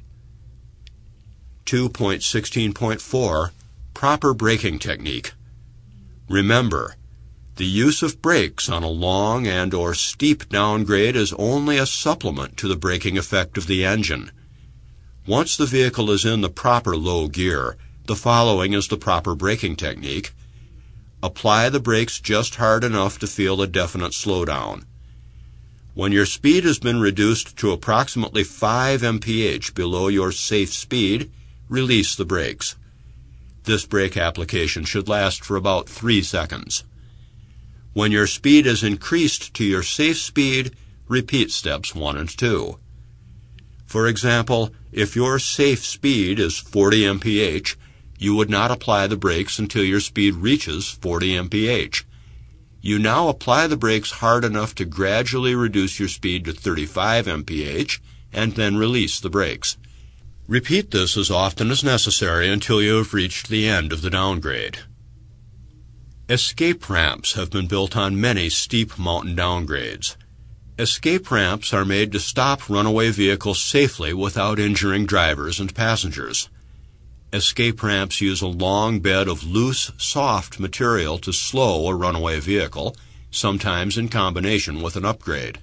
2.16.4 Proper braking technique. Remember, the use of brakes on a long and or steep downgrade is only a supplement to the braking effect of the engine. Once the vehicle is in the proper low gear, the following is the proper braking technique. Apply the brakes just hard enough to feel a definite slowdown. When your speed has been reduced to approximately 5 mph below your safe speed, release the brakes. This brake application should last for about 3 seconds. When your speed is increased to your safe speed, repeat steps 1 and 2. For example, if your safe speed is 40 mph, you would not apply the brakes until your speed reaches 40 mph. You now apply the brakes hard enough to gradually reduce your speed to 35 mph and then release the brakes. Repeat this as often as necessary until you have reached the end of the downgrade. Escape ramps have been built on many steep mountain downgrades. Escape ramps are made to stop runaway vehicles safely without injuring drivers and passengers. Escape ramps use a long bed of loose, soft material to slow a runaway vehicle, sometimes in combination with an upgrade.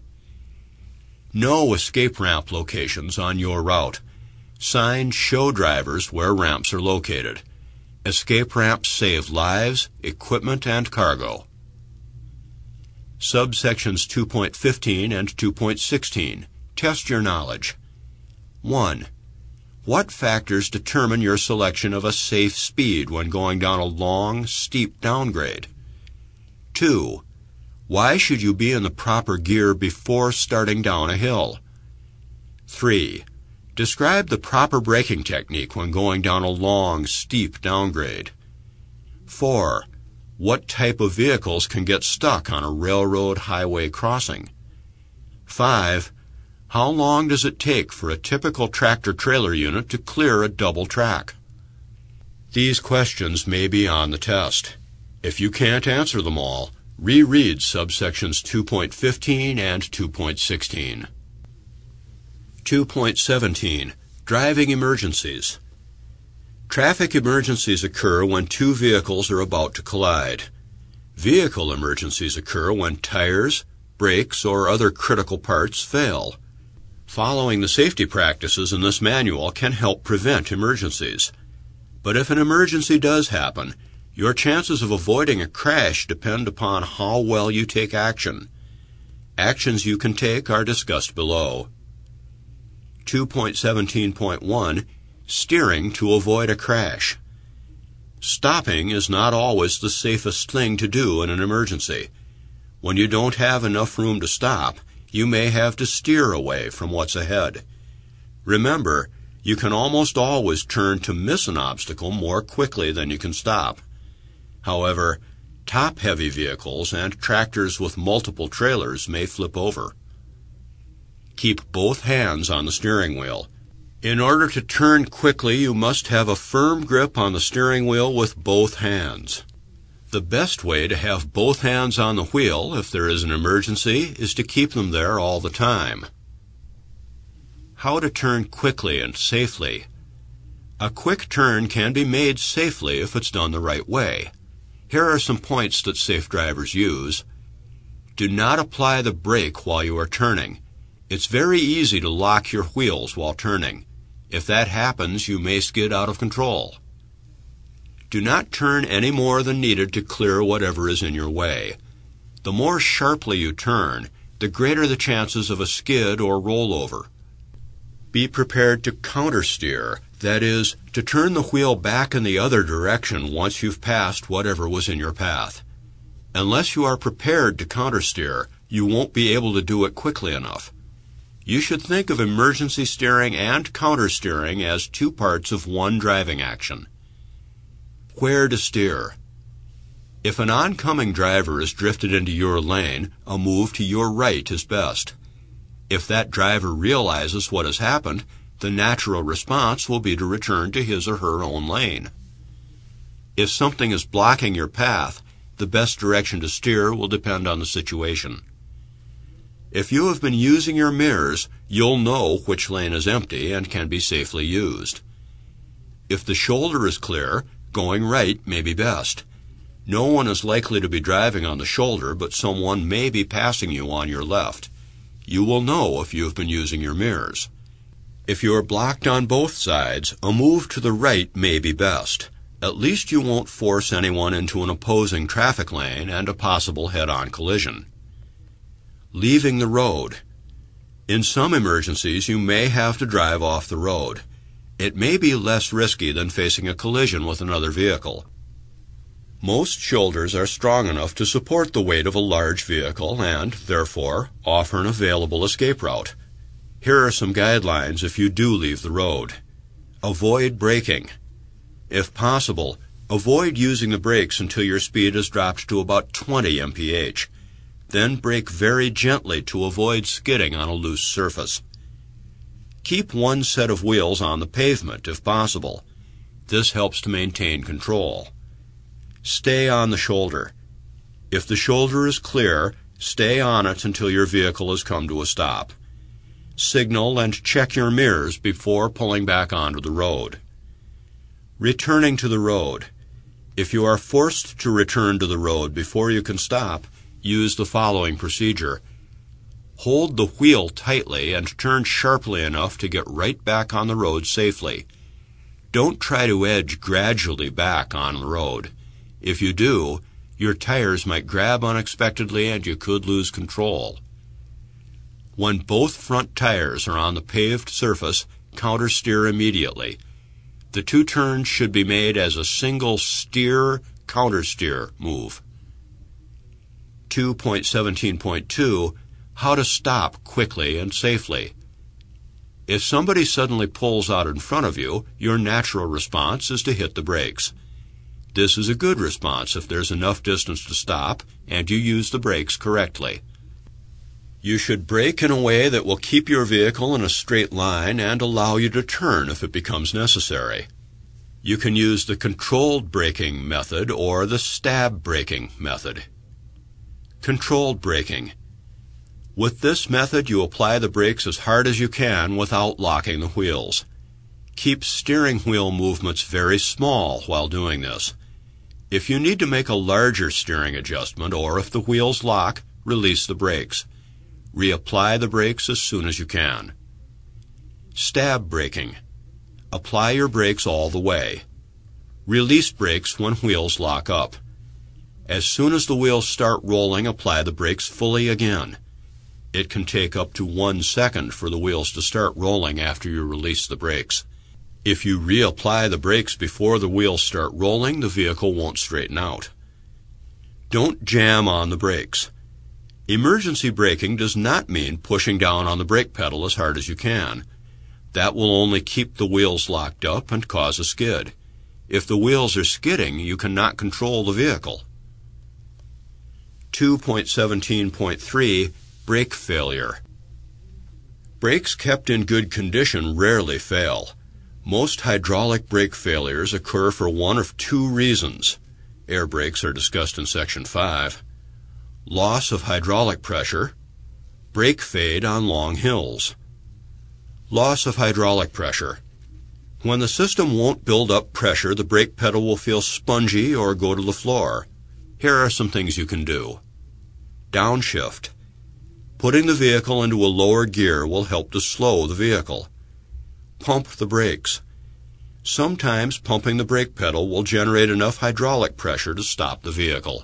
Know escape ramp locations on your route. Signs show drivers where ramps are located. Escape ramps save lives, equipment, and cargo. Subsections 2.15 and 2.16. Test your knowledge. 1. What factors determine your selection of a safe speed when going down a long, steep downgrade? 2. Why should you be in the proper gear before starting down a hill? 3. Describe the proper braking technique when going down a long, steep downgrade. 4. What type of vehicles can get stuck on a railroad highway crossing? 5. How long does it take for a typical tractor-trailer unit to clear a double track? These questions may be on the test. If you can't answer them all, reread subsections 2.15 and 2.16. 2.17 Driving emergencies. Traffic emergencies occur when two vehicles are about to collide. Vehicle emergencies occur when tires, brakes, or other critical parts fail. Following the safety practices in this manual can help prevent emergencies. But if an emergency does happen, your chances of avoiding a crash depend upon how well you take action. Actions you can take are discussed below. 2.17.1 Steering to avoid a crash. Stopping is not always the safest thing to do in an emergency. When you don't have enough room to stop, you may have to steer away from what's ahead. Remember, you can almost always turn to miss an obstacle more quickly than you can stop. However, top-heavy vehicles and tractors with multiple trailers may flip over. Keep both hands on the steering wheel. In order to turn quickly, you must have a firm grip on the steering wheel with both hands. The best way to have both hands on the wheel if there is an emergency is to keep them there all the time. How to turn quickly and safely. A quick turn can be made safely if it's done the right way. Here are some points that safe drivers use. Do not apply the brake while you are turning. It's very easy to lock your wheels while turning. If that happens, you may skid out of control. Do not turn any more than needed to clear whatever is in your way. The more sharply you turn, the greater the chances of a skid or rollover. Be prepared to countersteer, that is, to turn the wheel back in the other direction once you've passed whatever was in your path. Unless you are prepared to countersteer, you won't be able to do it quickly enough. You should think of emergency steering and countersteering as two parts of one driving action. Where to steer. If an oncoming driver is drifted into your lane, a move to your right is best. If that driver realizes what has happened, the natural response will be to return to his or her own lane. If something is blocking your path, the best direction to steer will depend on the situation. If you have been using your mirrors, you'll know which lane is empty and can be safely used. If the shoulder is clear, going right may be best. No one is likely to be driving on the shoulder, but someone may be passing you on your left. You will know if you have been using your mirrors. If you are blocked on both sides, a move to the right may be best. At least you won't force anyone into an opposing traffic lane and a possible head-on collision. Leaving the road. In some emergencies, you may have to drive off the road. It may be less risky than facing a collision with another vehicle. Most shoulders are strong enough to support the weight of a large vehicle and, therefore, offer an available escape route. Here are some guidelines if you do leave the road. Avoid braking. If possible, avoid using the brakes until your speed is dropped to about 20 mph. Then brake very gently to avoid skidding on a loose surface. Keep one set of wheels on the pavement if possible. This helps to maintain control. Stay on the shoulder. If the shoulder is clear, stay on it until your vehicle has come to a stop. Signal and check your mirrors before pulling back onto the road. Returning to the road. If you are forced to return to the road before you can stop, use the following procedure. Hold the wheel tightly and turn sharply enough to get right back on the road safely. Don't try to edge gradually back on the road. If you do, your tires might grab unexpectedly and you could lose control. When both front tires are on the paved surface, countersteer immediately. The two turns should be made as a single steer-countersteer move. 2.17.2 How to stop quickly and safely. If somebody suddenly pulls out in front of you, your natural response is to hit the brakes. This is a good response if there's enough distance to stop and you use the brakes correctly. You should brake in a way that will keep your vehicle in a straight line and allow you to turn if it becomes necessary. You can use the controlled braking method or the stab braking method. Controlled braking. With this method, you apply the brakes as hard as you can without locking the wheels. Keep steering wheel movements very small while doing this. If you need to make a larger steering adjustment or if the wheels lock, release the brakes. Reapply the brakes as soon as you can. Stab braking. Apply your brakes all the way. Release brakes when wheels lock up. As soon as the wheels start rolling, apply the brakes fully again. It can take up to 1 second for the wheels to start rolling after you release the brakes. If you reapply the brakes before the wheels start rolling, the vehicle won't straighten out. Don't jam on the brakes. Emergency braking does not mean pushing down on the brake pedal as hard as you can. That will only keep the wheels locked up and cause a skid. If the wheels are skidding, you cannot control the vehicle. 2.17.3 Brake failure. Brakes kept in good condition rarely fail. Most hydraulic brake failures occur for one of two reasons. Air brakes are discussed in Section 5. Loss of hydraulic pressure. Brake fade on long hills. Loss of hydraulic pressure. When the system won't build up pressure, the brake pedal will feel spongy or go to the floor. Here are some things you can do. Downshift. Putting the vehicle into a lower gear will help to slow the vehicle. Pump the brakes. Sometimes pumping the brake pedal will generate enough hydraulic pressure to stop the vehicle.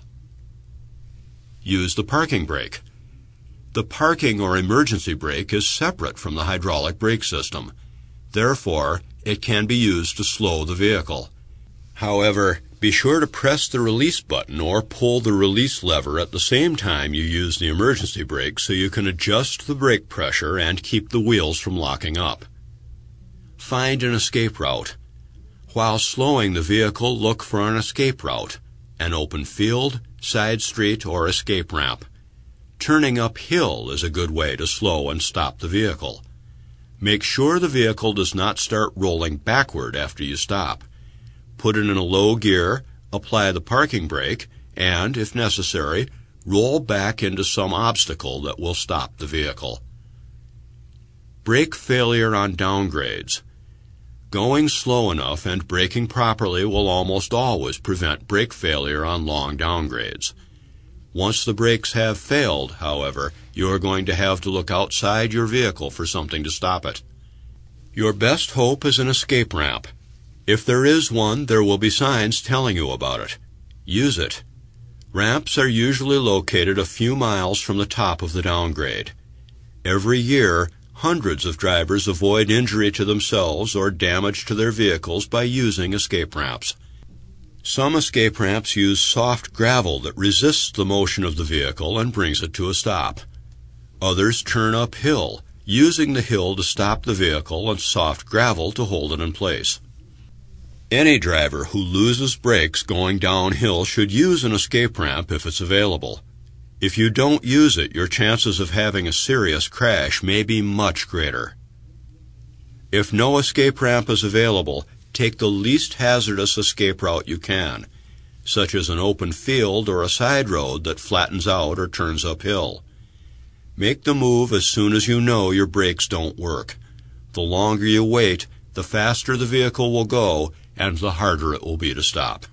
Use the parking brake. The parking or emergency brake is separate from the hydraulic brake system. Therefore, it can be used to slow the vehicle. However, be sure to press the release button or pull the release lever at the same time you use the emergency brake so you can adjust the brake pressure and keep the wheels from locking up. Find an escape route. While slowing the vehicle, look for an escape route, an open field, side street, or escape ramp. Turning uphill is a good way to slow and stop the vehicle. Make sure the vehicle does not start rolling backward after you stop. Put it in a low gear, apply the parking brake, and, if necessary, roll back into some obstacle that will stop the vehicle. Brake failure on downgrades. Going slow enough and braking properly will almost always prevent brake failure on long downgrades. Once the brakes have failed, however, you are going to have to look outside your vehicle for something to stop it. Your best hope is an escape ramp. If there is one, there will be signs telling you about it. Use it. Ramps are usually located a few miles from the top of the downgrade. Every year, hundreds of drivers avoid injury to themselves or damage to their vehicles by using escape ramps. Some escape ramps use soft gravel that resists the motion of the vehicle and brings it to a stop. Others turn uphill, using the hill to stop the vehicle and soft gravel to hold it in place. Any driver who loses brakes going downhill should use an escape ramp if it's available. If you don't use it, your chances of having a serious crash may be much greater. If no escape ramp is available, take the least hazardous escape route you can, such as an open field or a side road that flattens out or turns uphill. Make the move as soon as you know your brakes don't work. The longer you wait, the faster the vehicle will go and the harder it will be to stop.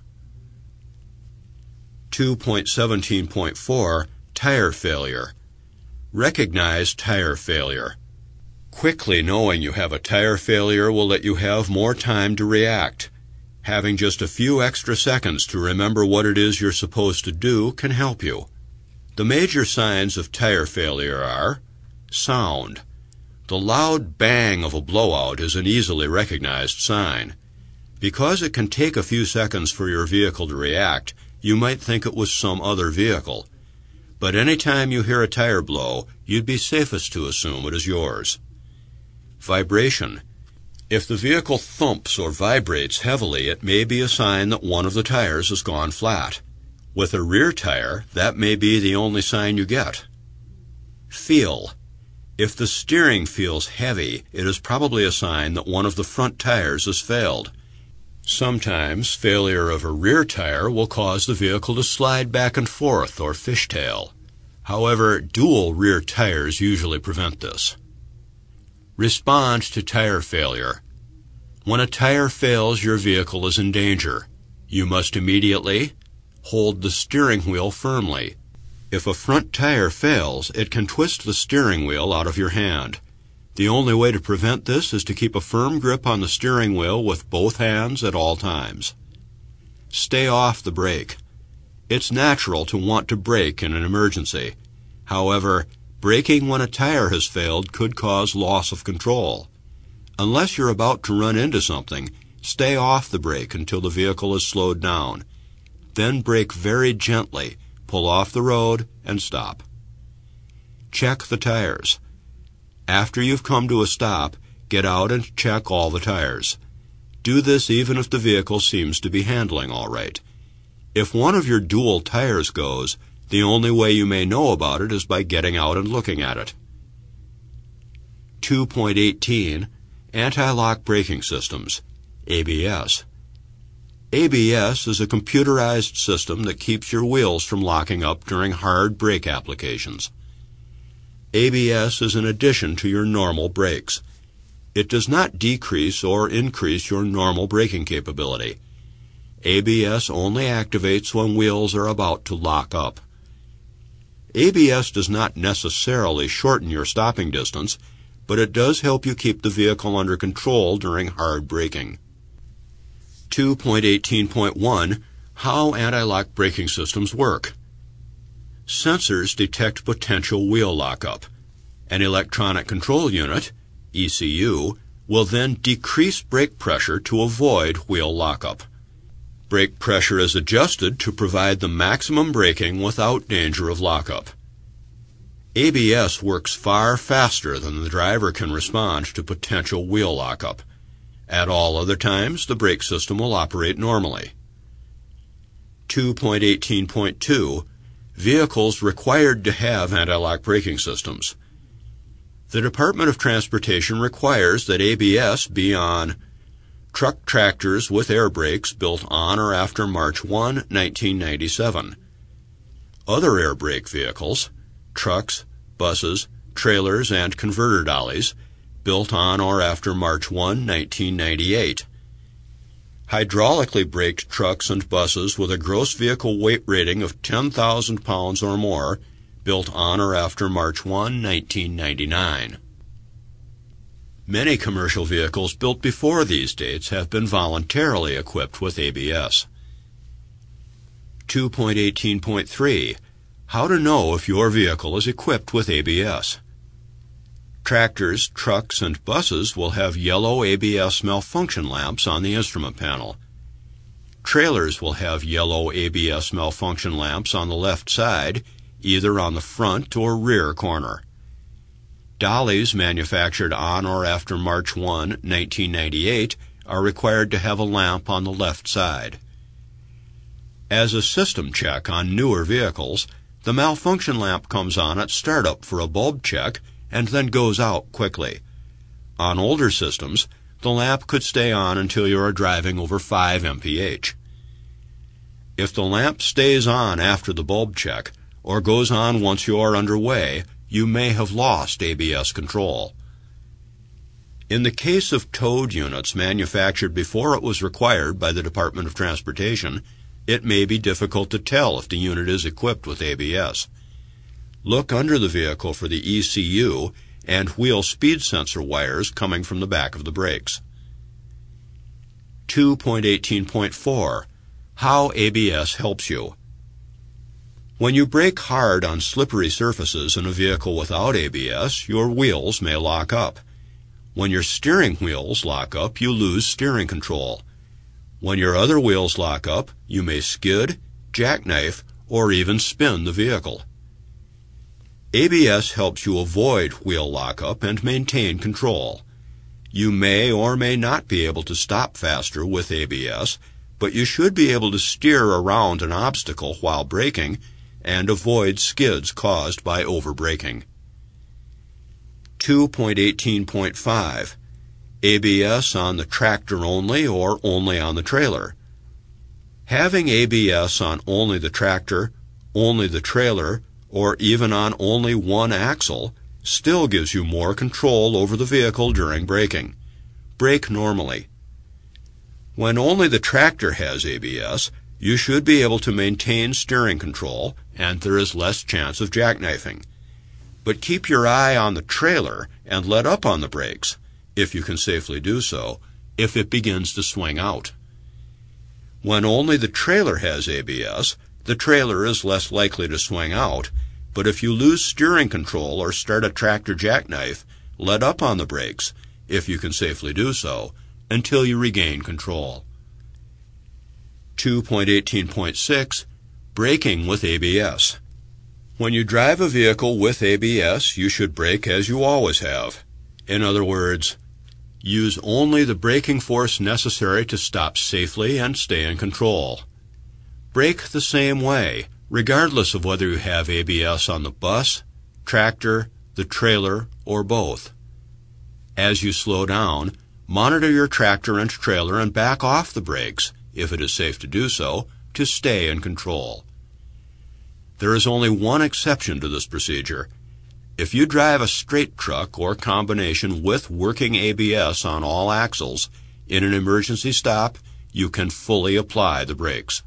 2.17.4 Tire failure. Recognize tire failure. Quickly knowing you have a tire failure will let you have more time to react. Having just a few extra seconds to remember what it is you're supposed to do can help you. The major signs of tire failure are sound. The loud bang of a blowout is an easily recognized sign. Because it can take a few seconds for your vehicle to react, you might think it was some other vehicle. But any time you hear a tire blow, you'd be safest to assume it is yours. Vibration. If the vehicle thumps or vibrates heavily, it may be a sign that one of the tires has gone flat. With a rear tire, that may be the only sign you get. Feel. If the steering feels heavy, it is probably a sign that one of the front tires has failed. Sometimes failure of a rear tire will cause the vehicle to slide back and forth or fishtail. However, dual rear tires usually prevent this. Respond to tire failure. When a tire fails, your vehicle is in danger. You must immediately hold the steering wheel firmly. If a front tire fails, it can twist the steering wheel out of your hand. The only way to prevent this is to keep a firm grip on the steering wheel with both hands at all times. Stay off the brake. It's natural to want to brake in an emergency. However, braking when a tire has failed could cause loss of control. Unless you're about to run into something, stay off the brake until the vehicle is slowed down. Then brake very gently, pull off the road, and stop. Check the tires. After you've come to a stop, get out and check all the tires. Do this even if the vehicle seems to be handling all right. If one of your dual tires goes, the only way you may know about it is by getting out and looking at it. 2.18 Anti-Lock Braking Systems, ABS. ABS is a computerized system that keeps your wheels from locking up during hard brake applications. ABS is an addition to your normal brakes. It does not decrease or increase your normal braking capability. ABS only activates when wheels are about to lock up. ABS does not necessarily shorten your stopping distance, but it does help you keep the vehicle under control during hard braking. 2.18.1 How anti-lock braking systems work. Sensors detect potential wheel lockup. An electronic control unit, ECU, will then decrease brake pressure to avoid wheel lockup. Brake pressure is adjusted to provide the maximum braking without danger of lockup. ABS works far faster than the driver can respond to potential wheel lockup. At all other times, the brake system will operate normally. 2.18.2 Vehicles required to have anti-lock braking systems. The Department of Transportation requires that ABS be on truck tractors with air brakes built on or after March 1, 1997. Other air brake vehicles, trucks, buses, trailers, and converter dollies, built on or after March 1, 1998. Hydraulically braked trucks and buses with a gross vehicle weight rating of 10,000 pounds or more, built on or after March 1, 1999. Many commercial vehicles built before these dates have been voluntarily equipped with ABS. 2.18.3 How to know if your vehicle is equipped with ABS. Tractors, trucks, and buses will have yellow ABS malfunction lamps on the instrument panel. Trailers will have yellow ABS malfunction lamps on the left side, either on the front or rear corner. Dollies manufactured on or after March 1, 1998 are required to have a lamp on the left side. As a system check on newer vehicles, the malfunction lamp comes on at startup for a bulb check and then goes out quickly. On older systems, the lamp could stay on until you are driving over 5 mph. If the lamp stays on after the bulb check, or goes on once you are underway, you may have lost ABS control. In the case of towed units manufactured before it was required by the Department of Transportation, it may be difficult to tell if the unit is equipped with ABS. Look under the vehicle for the ECU and wheel speed sensor wires coming from the back of the brakes. 2.18.4 How ABS helps you. When you brake hard on slippery surfaces in a vehicle without ABS, your wheels may lock up. When your steering wheels lock up, you lose steering control. When your other wheels lock up, you may skid, jackknife, or even spin the vehicle. ABS helps you avoid wheel lockup and maintain control. You may or may not be able to stop faster with ABS, but you should be able to steer around an obstacle while braking and avoid skids caused by overbraking. 2.18.5 ABS on the tractor only or only on the trailer. Having ABS on only the tractor, only the trailer, or even on only one axle still gives you more control over the vehicle during braking. Brake normally. When only the tractor has ABS, you should be able to maintain steering control, and there is less chance of jackknifing. But keep your eye on the trailer and let up on the brakes, if you can safely do so, if it begins to swing out. When only the trailer has ABS, the trailer is less likely to swing out, but if you lose steering control or start a tractor jackknife, let up on the brakes, if you can safely do so, until you regain control. 2.18.6 Braking with ABS. When you drive a vehicle with ABS, you should brake as you always have. In other words, use only the braking force necessary to stop safely and stay in control. Brake the same way, regardless of whether you have ABS on the bus, tractor, the trailer, or both. As you slow down, monitor your tractor and trailer and back off the brakes, if it is safe to do so, to stay in control. There is only one exception to this procedure. If you drive a straight truck or combination with working ABS on all axles, in an emergency stop, you can fully apply the brakes.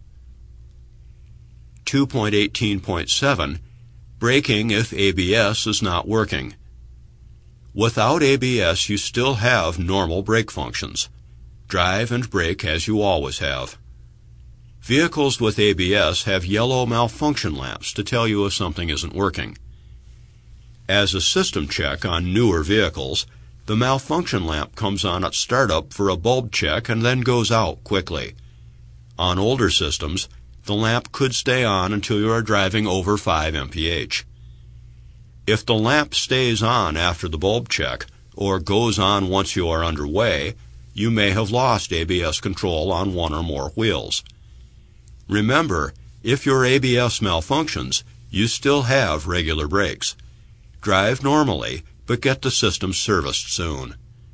2.18.7 Braking if ABS is not working. Without ABS, you still have normal brake functions. Drive and brake as you always have. Vehicles with ABS have yellow malfunction lamps to tell you if something isn't working. As a system check on newer vehicles, the malfunction lamp comes on at startup for a bulb check and then goes out quickly. On older systems, the lamp could stay on until you are driving over 5 mph. If the lamp stays on after the bulb check, or goes on once you are underway, you may have lost ABS control on one or more wheels. Remember, if your ABS malfunctions, you still have regular brakes. Drive normally, but get the system serviced soon.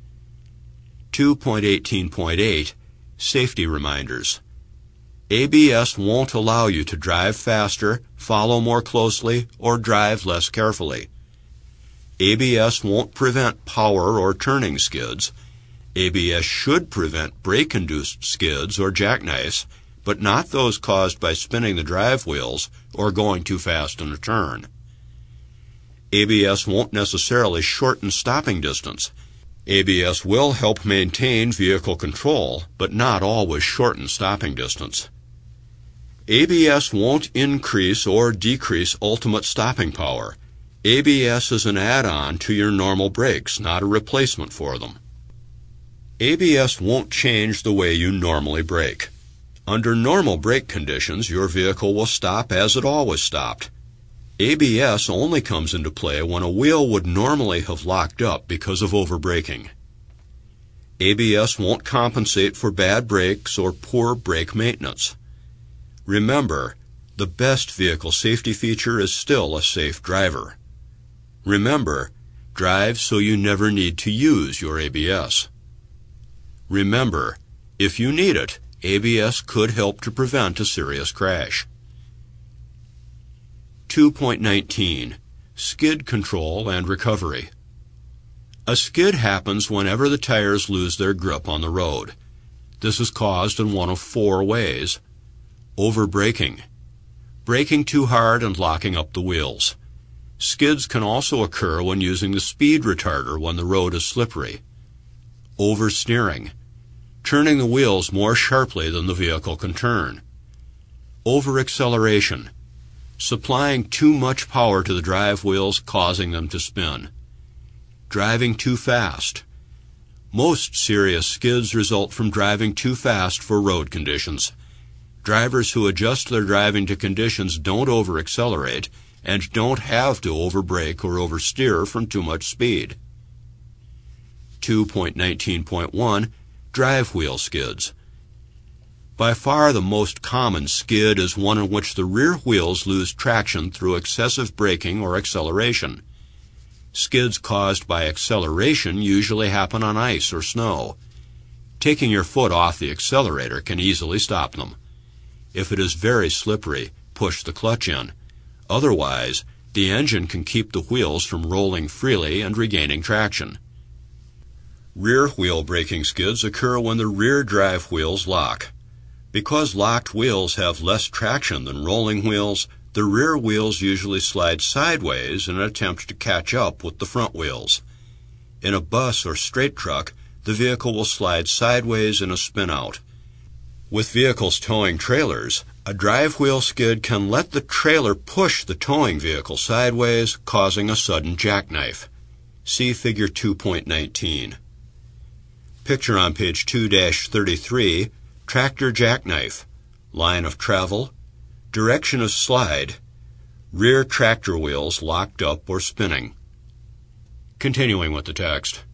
2.18.8 Safety reminders. ABS won't allow you to drive faster, follow more closely, or drive less carefully. ABS won't prevent power or turning skids. ABS should prevent brake-induced skids or jackknifes, but not those caused by spinning the drive wheels or going too fast in a turn. ABS won't necessarily shorten stopping distance. ABS will help maintain vehicle control, but not always shorten stopping distance. ABS won't increase or decrease ultimate stopping power. ABS is an add-on to your normal brakes, not a replacement for them. ABS won't change the way you normally brake. Under normal brake conditions, your vehicle will stop as it always stopped. ABS only comes into play when a wheel would normally have locked up because of overbraking. ABS won't compensate for bad brakes or poor brake maintenance. Remember, the best vehicle safety feature is still a safe driver. Remember, drive so you never need to use your ABS. Remember, if you need it, ABS could help to prevent a serious crash. 2.19 Skid control and recovery. A skid happens whenever the tires lose their grip on the road. This is caused in one of 4 ways. Overbraking, braking too hard and locking up the wheels. Skids can also occur when using the speed retarder when the road is slippery. Oversteering, turning the wheels more sharply than the vehicle can turn. Overacceleration, supplying too much power to the drive wheels, causing them to spin. Driving too fast. Most serious skids result from driving too fast for road conditions. Drivers who adjust their driving to conditions don't over-accelerate and don't have to overbrake or oversteer from too much speed. 2.19.1 Drive wheel skids. By far the most common skid is one in which the rear wheels lose traction through excessive braking or acceleration. Skids caused by acceleration usually happen on ice or snow. Taking your foot off the accelerator can easily stop them. If it is very slippery, push the clutch in. Otherwise, the engine can keep the wheels from rolling freely and regaining traction. Rear wheel braking skids occur when the rear drive wheels lock. Because locked wheels have less traction than rolling wheels, the rear wheels usually slide sideways in an attempt to catch up with the front wheels. In a bus or straight truck, the vehicle will slide sideways in a spin-out. With vehicles towing trailers, a drive wheel skid can let the trailer push the towing vehicle sideways, causing a sudden jackknife. See Figure 2.19. Picture on page 2-33, tractor jackknife, line of travel, direction of slide, rear tractor wheels locked up or spinning. Continuing with the text.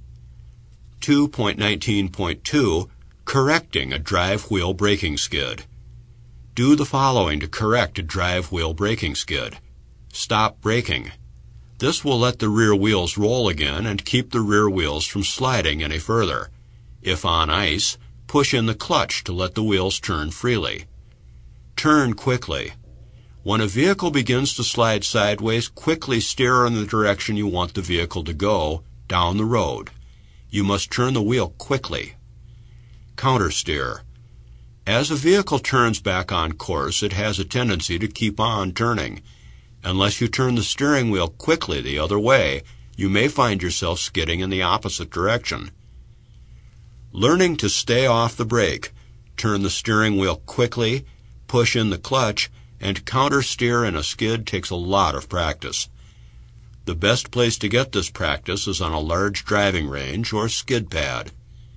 2.19.2, correcting a drive wheel braking skid. Do the following to correct a drive wheel braking skid. Stop braking. This will let the rear wheels roll again and keep the rear wheels from sliding any further. If on ice, push in the clutch to let the wheels turn freely. Turn quickly. When a vehicle begins to slide sideways, quickly steer in the direction you want the vehicle to go, down the road. You must turn the wheel quickly. Countersteer. As a vehicle turns back on course, it has a tendency to keep on turning. Unless you turn the steering wheel quickly the other way, you may find yourself skidding in the opposite direction. Learning to stay off the brake, turn the steering wheel quickly, push in the clutch, and countersteer in a skid takes a lot of practice. The best place to get this practice is on a large driving range or skid pad.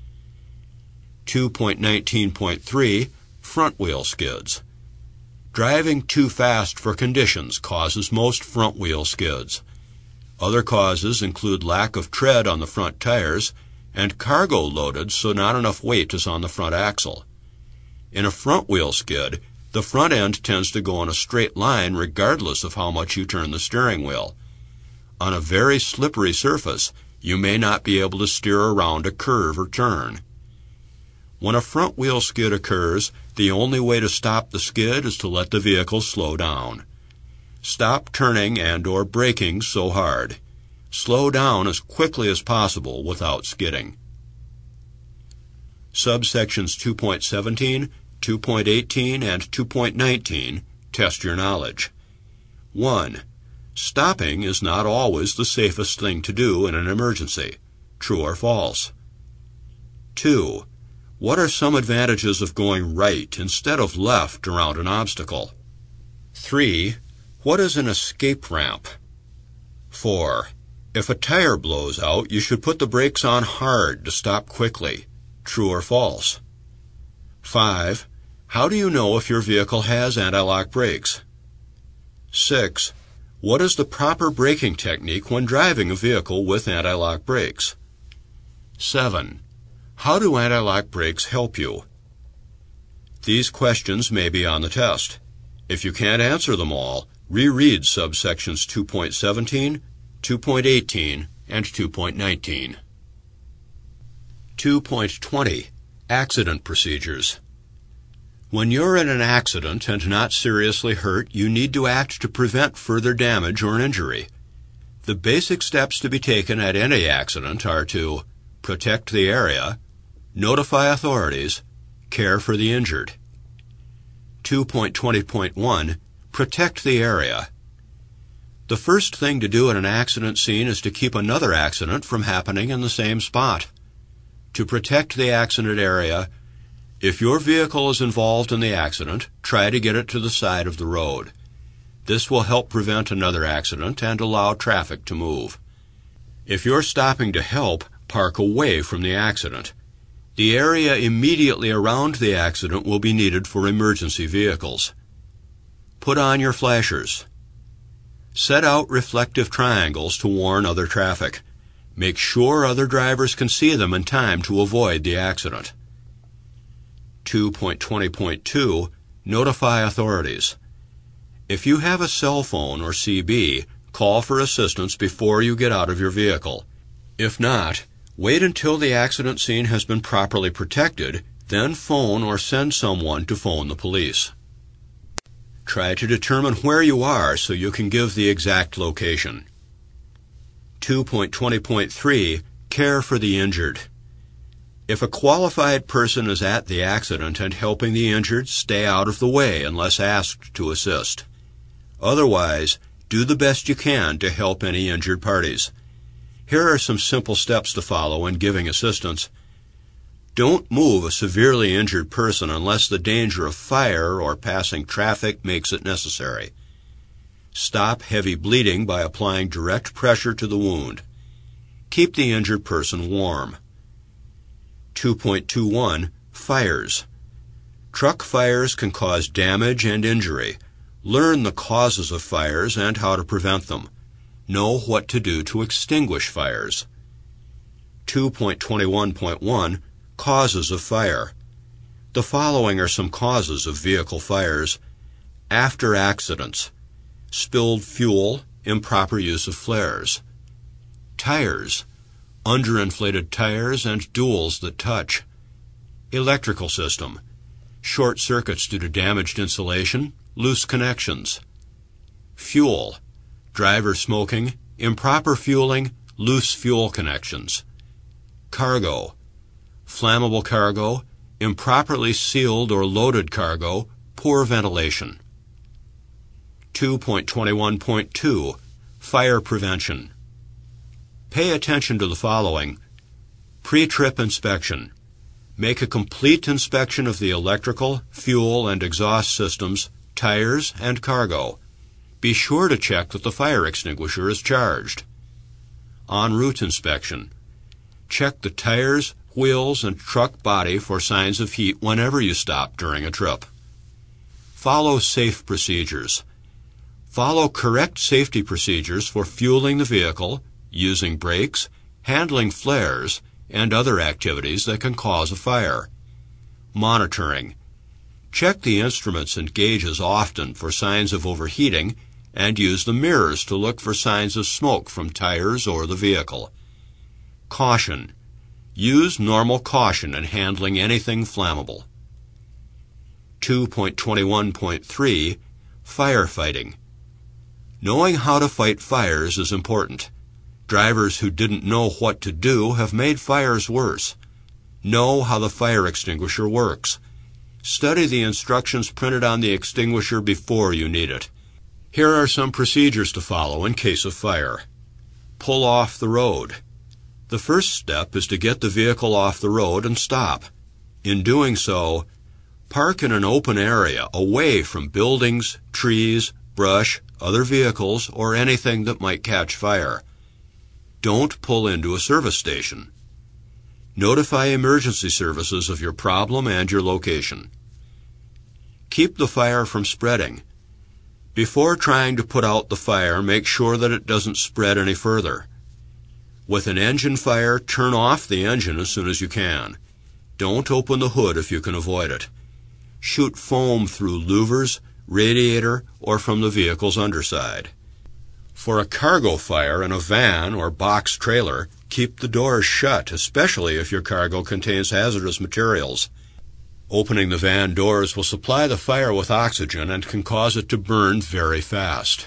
2.19.3, front wheel skids. Driving too fast for conditions causes most front wheel skids. Other causes include lack of tread on the front tires and cargo loaded so not enough weight is on the front axle. In a front wheel skid, the front end tends to go in a straight line regardless of how much you turn the steering wheel. On a very slippery surface, you may not be able to steer around a curve or turn. When a front wheel skid occurs, the only way to stop the skid is to let the vehicle slow down. Stop turning and or braking so hard. Slow down as quickly as possible without skidding. Subsections 2.17, 2.18, and 2.19 test your knowledge. 1. Stopping is not always the safest thing to do in an emergency. True or false? 2. What are some advantages of going right instead of left around an obstacle? 3. What is an escape ramp? 4. If a tire blows out, you should put the brakes on hard to stop quickly. True or false? 5. How do you know if your vehicle has anti-lock brakes? 6. What is the proper braking technique when driving a vehicle with anti-lock brakes? 7. How do anti-lock brakes help you? These questions may be on the test. If you can't answer them all, reread subsections 2.17, 2.18, and 2.19. 2.20. Accident procedures. When you're in an accident and not seriously hurt, you need to act to prevent further damage or injury. The basic steps to be taken at any accident are to protect the area, notify authorities, care for the injured. 2.20.1. Protect the area. The first thing to do at an accident scene is to keep another accident from happening in the same spot. To protect the accident area, if your vehicle is involved in the accident, try to get it to the side of the road. This will help prevent another accident and allow traffic to move. If you're stopping to help, park away from the accident. The area immediately around the accident will be needed for emergency vehicles. Put on your flashers. Set out reflective triangles to warn other traffic. Make sure other drivers can see them in time to avoid the accident. 2.20.2. Notify authorities. If you have a cell phone or CB, call for assistance before you get out of your vehicle. If not, wait until the accident scene has been properly protected, then phone or send someone to phone the police. Try to determine where you are so you can give the exact location. 2.20.3. Care for the injured. If a qualified person is at the accident and helping the injured, stay out of the way unless asked to assist. Otherwise, do the best you can to help any injured parties. Here are some simple steps to follow in giving assistance. Don't move a severely injured person unless the danger of fire or passing traffic makes it necessary. Stop heavy bleeding by applying direct pressure to the wound. Keep the injured person warm. 2.21 Fires. Truck fires can cause damage and injury. Learn the causes of fires and how to prevent them. Know what to do to extinguish fires. 2.21.1 Causes of fire. The following are some causes of vehicle fires. After accidents: spilled fuel, improper use of flares. Tires: underinflated tires and duals that touch. Electrical system: short circuits due to damaged insulation, loose connections. Fuel: driver smoking, improper fueling, loose fuel connections. Cargo: flammable cargo, improperly sealed or loaded cargo, poor ventilation. 2.21.2 Fire prevention. Pay attention to the following. Pre-trip inspection. Make a complete inspection of the electrical, fuel, and exhaust systems, tires, and cargo. Be sure to check that the fire extinguisher is charged. En route inspection. Check the tires, wheels, and truck body for signs of heat whenever you stop during a trip. Follow safe procedures. Follow correct safety procedures for fueling the vehicle, using brakes, handling flares, and other activities that can cause a fire. Monitoring. Check the instruments and gauges often for signs of overheating, and use the mirrors to look for signs of smoke from tires or the vehicle. Caution. Use normal caution in handling anything flammable. 2.21.3 Firefighting. Knowing how to fight fires is important. Drivers who didn't know what to do have made fires worse. Know how the fire extinguisher works. Study the instructions printed on the extinguisher before you need it. Here are some procedures to follow in case of fire. Pull off the road. The first step is to get the vehicle off the road and stop. In doing so, park in an open area away from buildings, trees, brush, other vehicles, or anything that might catch fire. Don't pull into a service station. Notify emergency services of your problem and your location. Keep the fire from spreading. Before trying to put out the fire, make sure that it doesn't spread any further. With an engine fire, turn off the engine as soon as you can. Don't open the hood if you can avoid it. Shoot foam through louvers, radiator, or from the vehicle's underside. For a cargo fire in a van or box trailer, keep the doors shut, especially if your cargo contains hazardous materials. Opening the van doors will supply the fire with oxygen and can cause it to burn very fast.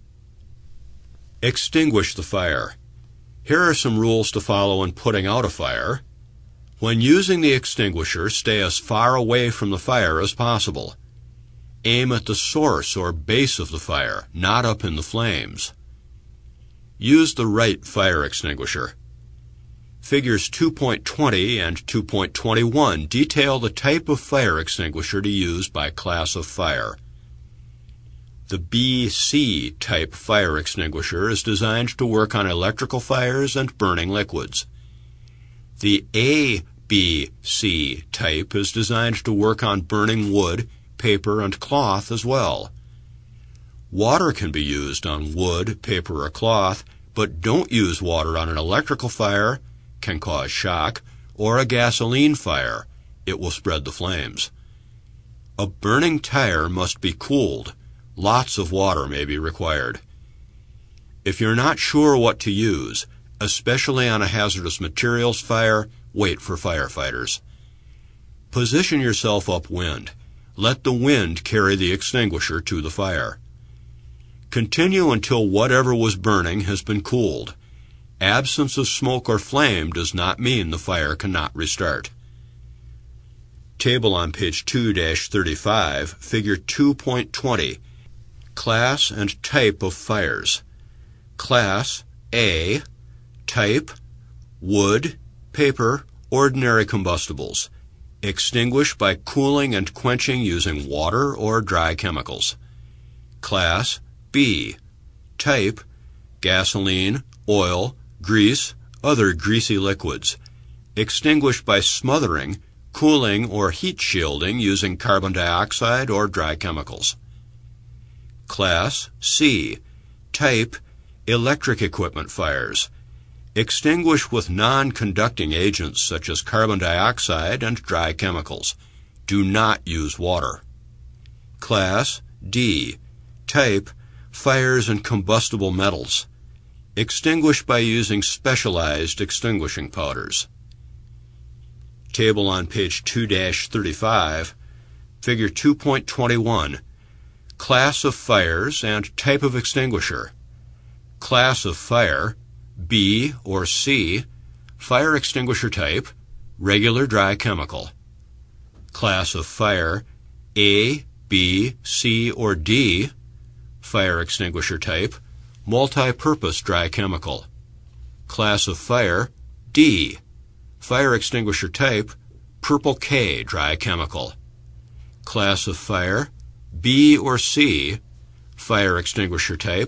Extinguish the fire. Here are some rules to follow in putting out a fire. When using the extinguisher, stay as far away from the fire as possible. Aim at the source or base of the fire, not up in the flames. Use the right fire extinguisher. Figures 2.20 and 2.21 detail the type of fire extinguisher to use by class of fire. The BC type fire extinguisher is designed to work on electrical fires and burning liquids. The ABC type is designed to work on burning wood, paper, and cloth as well. Water can be used on wood, paper, or cloth, but don't use water on an electrical fire, can cause shock, or a gasoline fire. It will spread the flames. A burning tire must be cooled. Lots of water may be required. If you're not sure what to use, especially on a hazardous materials fire, wait for firefighters. Position yourself upwind. Let the wind carry the extinguisher to the fire. Continue until whatever was burning has been cooled. Absence of smoke or flame does not mean the fire cannot restart. Table on page 2-35, figure 2.20, class and type of fires. Class A, type, wood, paper, ordinary combustibles. Extinguish by cooling and quenching using water or dry chemicals. Class B, type, gasoline, oil, grease, other greasy liquids. Extinguish by smothering, cooling, or heat shielding using carbon dioxide or dry chemicals. Class C. Type electric equipment fires. Extinguish with non-conducting agents such as carbon dioxide and dry chemicals. Do not use water. Class D. Type fires and combustible metals. Extinguish by using specialized extinguishing powders. Table on page 2-35, Figure 2.21. Class of fires and type of extinguisher. Class of fire, B or C, fire extinguisher type, regular dry chemical. Class of fire, A, B, C, or D, fire extinguisher type, multi-purpose dry chemical. Class of fire, D, fire extinguisher type, purple K dry chemical. Class of fire, B or C, fire extinguisher type,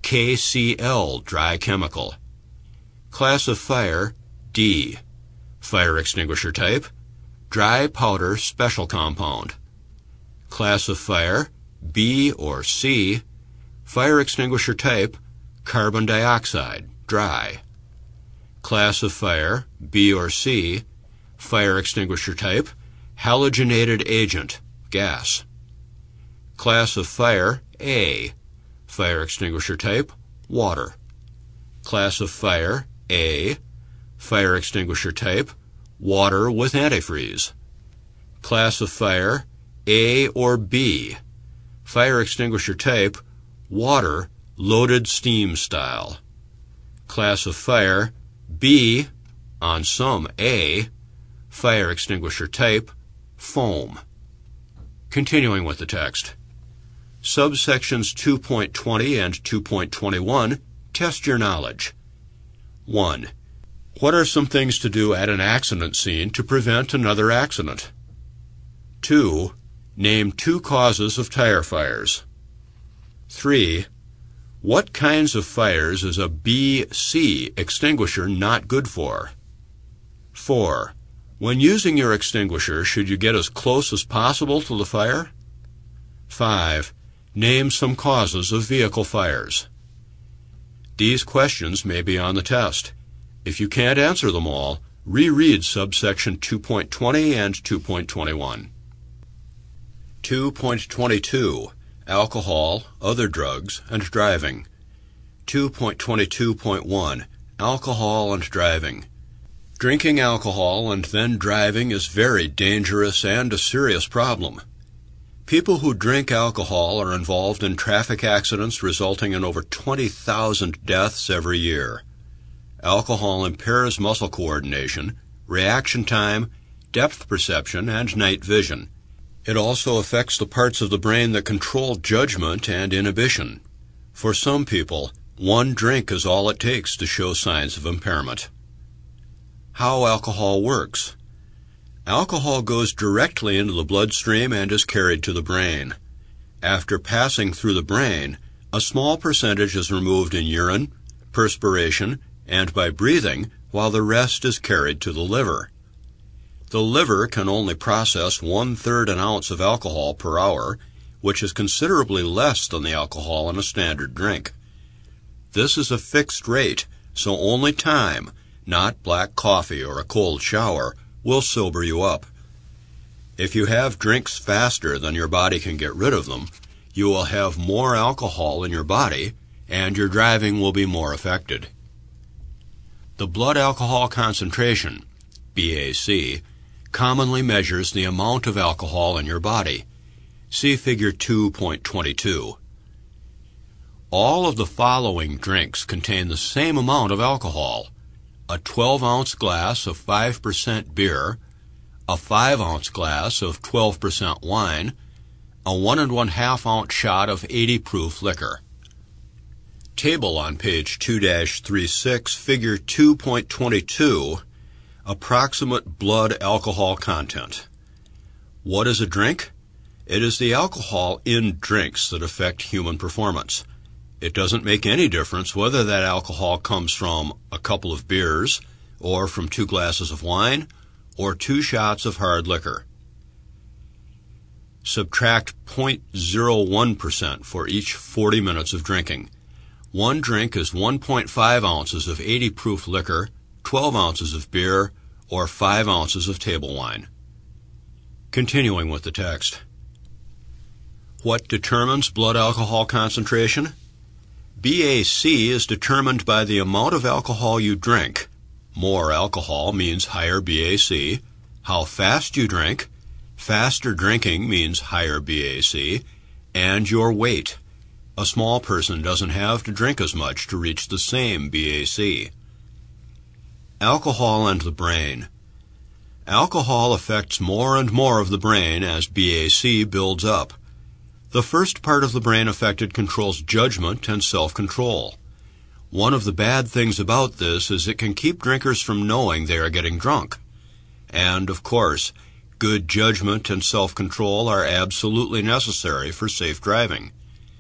KCl dry chemical. Class of fire, D, fire extinguisher type, dry powder special compound. Class of fire, B or C, fire extinguisher type, carbon dioxide, dry. Class of fire, B or C, fire extinguisher type, halogenated agent, gas. Class of fire, A, fire extinguisher type, water. Class of fire, A, fire extinguisher type, water with antifreeze. Class of fire, A or B, fire extinguisher type, water, loaded steam style. Class of fire, B, on some A, fire extinguisher type, foam. Continuing with the text. Subsections 2.20 and 2.21 test your knowledge. 1. What are some things to do at an accident scene to prevent another accident? 2. Name 2 causes of tire fires. 3. What kinds of fires is a BC extinguisher not good for? 4. When using your extinguisher, should you get as close as possible to the fire? 5. Name some causes of vehicle fires. These questions may be on the test. If you can't answer them all, reread subsection 2.20 and 2.21. 2.22. Alcohol, other drugs, and driving. 2.22.1. Alcohol and driving. Drinking alcohol and then driving is very dangerous and a serious problem. People who drink alcohol are involved in traffic accidents resulting in over 20,000 deaths every year. Alcohol impairs muscle coordination, reaction time, depth perception, and night vision. It also affects the parts of the brain that control judgment and inhibition. For some people, one drink is all it takes to show signs of impairment. How alcohol works. Alcohol goes directly into the bloodstream and is carried to the brain. After passing through the brain, a small percentage is removed in urine, perspiration, and by breathing, while the rest is carried to the liver. The liver can only process 1/3 an ounce of alcohol per hour, which is considerably less than the alcohol in a standard drink. This is a fixed rate, so only time, not black coffee or a cold shower, will sober you up. If you have drinks faster than your body can get rid of them, you will have more alcohol in your body, and your driving will be more affected. The blood alcohol concentration, BAC, commonly measures the amount of alcohol in your body. See Figure 2.22. All of the following drinks contain the same amount of alcohol: a 12-ounce glass of 5% beer, a 5-ounce glass of 12% wine, a 1 1/2 ounce shot of 80 proof liquor. Table on page 2-36, Figure 2.22, approximate blood alcohol content. What is a drink? It is the alcohol in drinks that affect human performance. It doesn't make any difference whether that alcohol comes from a couple of beers, or from 2 glasses of wine, or 2 shots of hard liquor. Subtract 0.01% for each 40 minutes of drinking. 1 drink is 1.5 ounces of 80 proof liquor, 12 ounces of beer, or 5 ounces of table wine. Continuing with the text. What determines blood alcohol concentration? BAC is determined by the amount of alcohol you drink. More alcohol means higher BAC. How fast you drink. Faster drinking means higher BAC. And your weight. A small person doesn't have to drink as much to reach the same BAC. Alcohol and the brain. Alcohol affects more and more of the brain as BAC builds up. The first part of the brain affected controls judgment and self-control. One of the bad things about this is it can keep drinkers from knowing they are getting drunk. And, of course, good judgment and self-control are absolutely necessary for safe driving.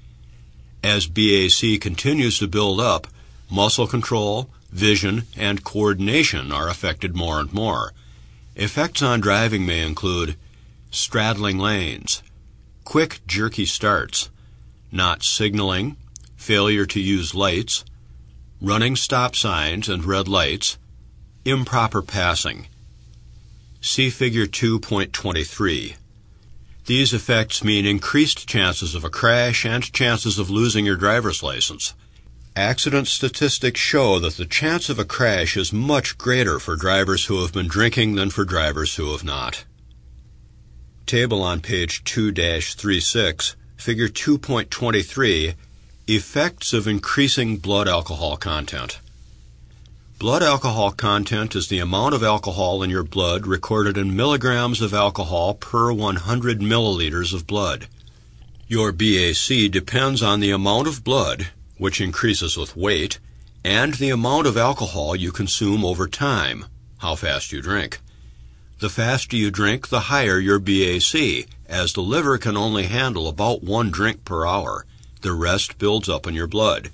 As BAC continues to build up, muscle control, vision, and coordination are affected more and more. Effects on driving may include straddling lanes, quick jerky starts, not signaling, failure to use lights, running stop signs and red lights, improper passing. See Figure 2.23. These effects mean increased chances of a crash and chances of losing your driver's license. Accident statistics show that the chance of a crash is much greater for drivers who have been drinking than for drivers who have not. Table on page 2-36, Figure 2.23, Effects of increasing blood alcohol content. Blood alcohol content is the amount of alcohol in your blood recorded in milligrams of alcohol per 100 milliliters of blood. Your BAC depends on the amount of blood, which increases with weight, and the amount of alcohol you consume over time, how fast you drink. The faster you drink, the higher your BAC, as the liver can only handle about 1 drink per hour. The rest builds up in your blood.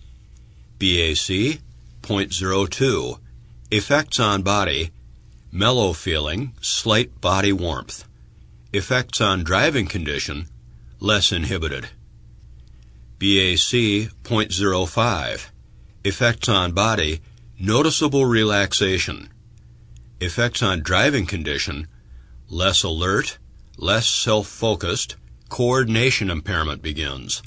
BAC, 0.02. Effects on body, mellow feeling, slight body warmth. Effects on driving condition, less inhibited. BAC, 0.05. Effects on body, noticeable relaxation. Effects on driving condition, less alert, less self-focused, coordination impairment begins.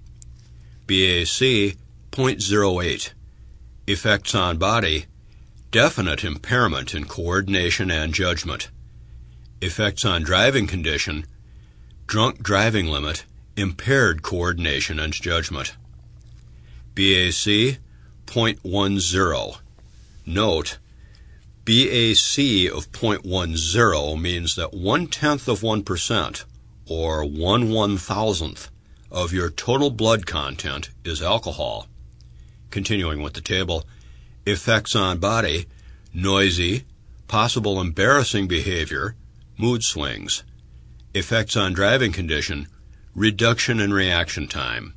BAC, 0.08. Effects on body, definite impairment in coordination and judgment. Effects on driving condition, drunk driving limit, impaired coordination and judgment. BAC, 0.10. Note, BAC of 0.10 means that 1/10 of 1%, or 1/1000th, of your total blood content is alcohol. Continuing with the table, effects on body, noisy, possible embarrassing behavior, mood swings. Effects on driving condition, reduction in reaction time.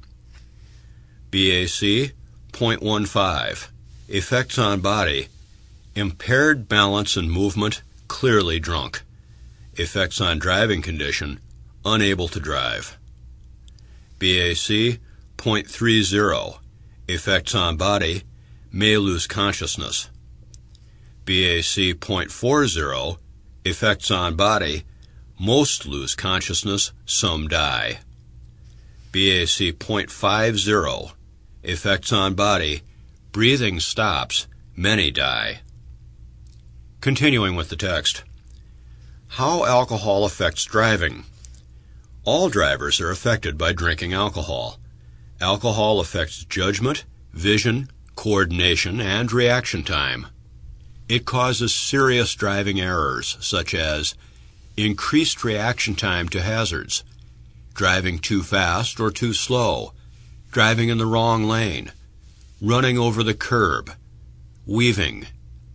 BAC, 0.15. Effects on body, impaired balance and movement, clearly drunk. Effects on driving condition, unable to drive. BAC, 0.30. Effects on body, may lose consciousness. BAC, 0.40. Effects on body, most lose consciousness, some die. BAC, 0.50. Effects on body, breathing stops, many die. Continuing with the text. How alcohol affects driving. All drivers are affected by drinking alcohol. Alcohol affects judgment, vision, coordination, and reaction time. It causes serious driving errors, such as increased reaction time to hazards, driving too fast or too slow, driving in the wrong lane, running over the curb, weaving.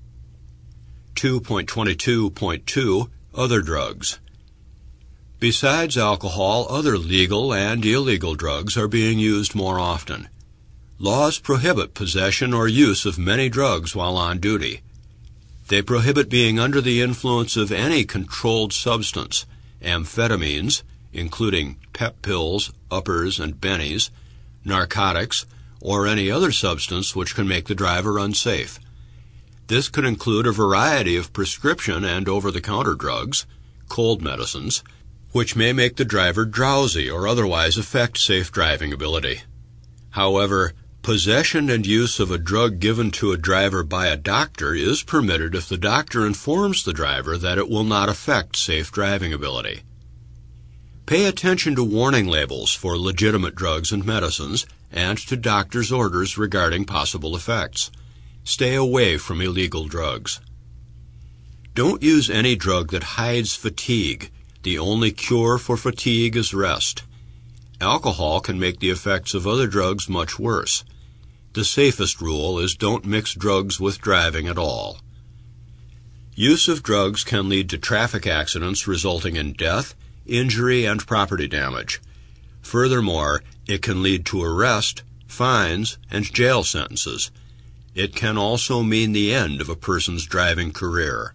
2.22.2 Other drugs. Besides alcohol, other legal and illegal drugs are being used more often. Laws prohibit possession or use of many drugs while on duty. They prohibit being under the influence of any controlled substance, amphetamines, including pep pills, uppers, and bennies, narcotics, or any other substance which can make the driver unsafe. This could include a variety of prescription and over-the-counter drugs, cold medicines, which may make the driver drowsy or otherwise affect safe driving ability. However, possession and use of a drug given to a driver by a doctor is permitted if the doctor informs the driver that it will not affect safe driving ability. Pay attention to warning labels for legitimate drugs and medicines and to doctor's orders regarding possible effects. Stay away from illegal drugs. Don't use any drug that hides fatigue. The only cure for fatigue is rest. Alcohol can make the effects of other drugs much worse. The safest rule is don't mix drugs with driving at all. Use of drugs can lead to traffic accidents resulting in death, injury, and property damage. Furthermore, it can lead to arrest, fines, and jail sentences. It can also mean the end of a person's driving career.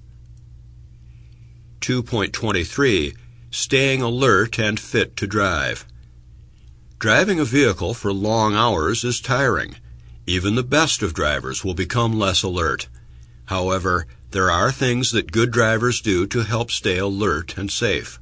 2.23. Staying alert and fit to drive. Driving a vehicle for long hours is tiring. Even the best of drivers will become less alert. However, there are things that good drivers do to help stay alert and safe.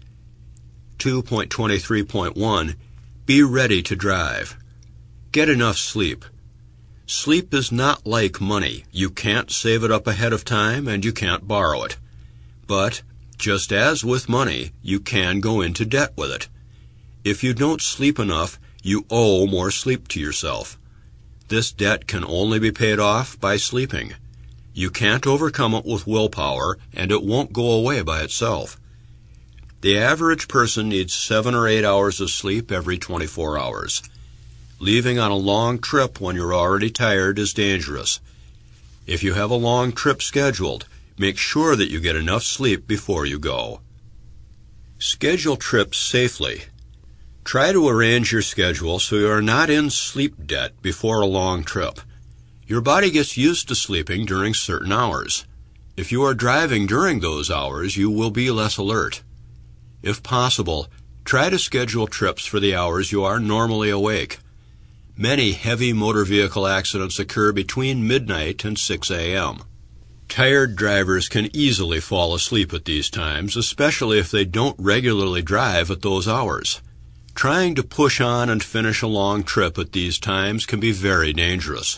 2.23.1. Be ready to drive. Get enough sleep. Sleep is not like money. You can't save it up ahead of time and you can't borrow it. But, just as with money, you can go into debt with it. If you don't sleep enough, you owe more sleep to yourself. This debt can only be paid off by sleeping. You can't overcome it with willpower, and it won't go away by itself. The average person needs 7 or 8 hours of sleep every 24 hours. Leaving on a long trip when you're already tired is dangerous. If you have a long trip scheduled, make sure that you get enough sleep before you go. Schedule trips safely. Try to arrange your schedule so you are not in sleep debt before a long trip. Your body gets used to sleeping during certain hours. If you are driving during those hours, you will be less alert. If possible, try to schedule trips for the hours you are normally awake. Many heavy motor vehicle accidents occur between midnight and 6 a.m. Tired drivers can easily fall asleep at these times, especially if they don't regularly drive at those hours. Trying to push on and finish a long trip at these times can be very dangerous.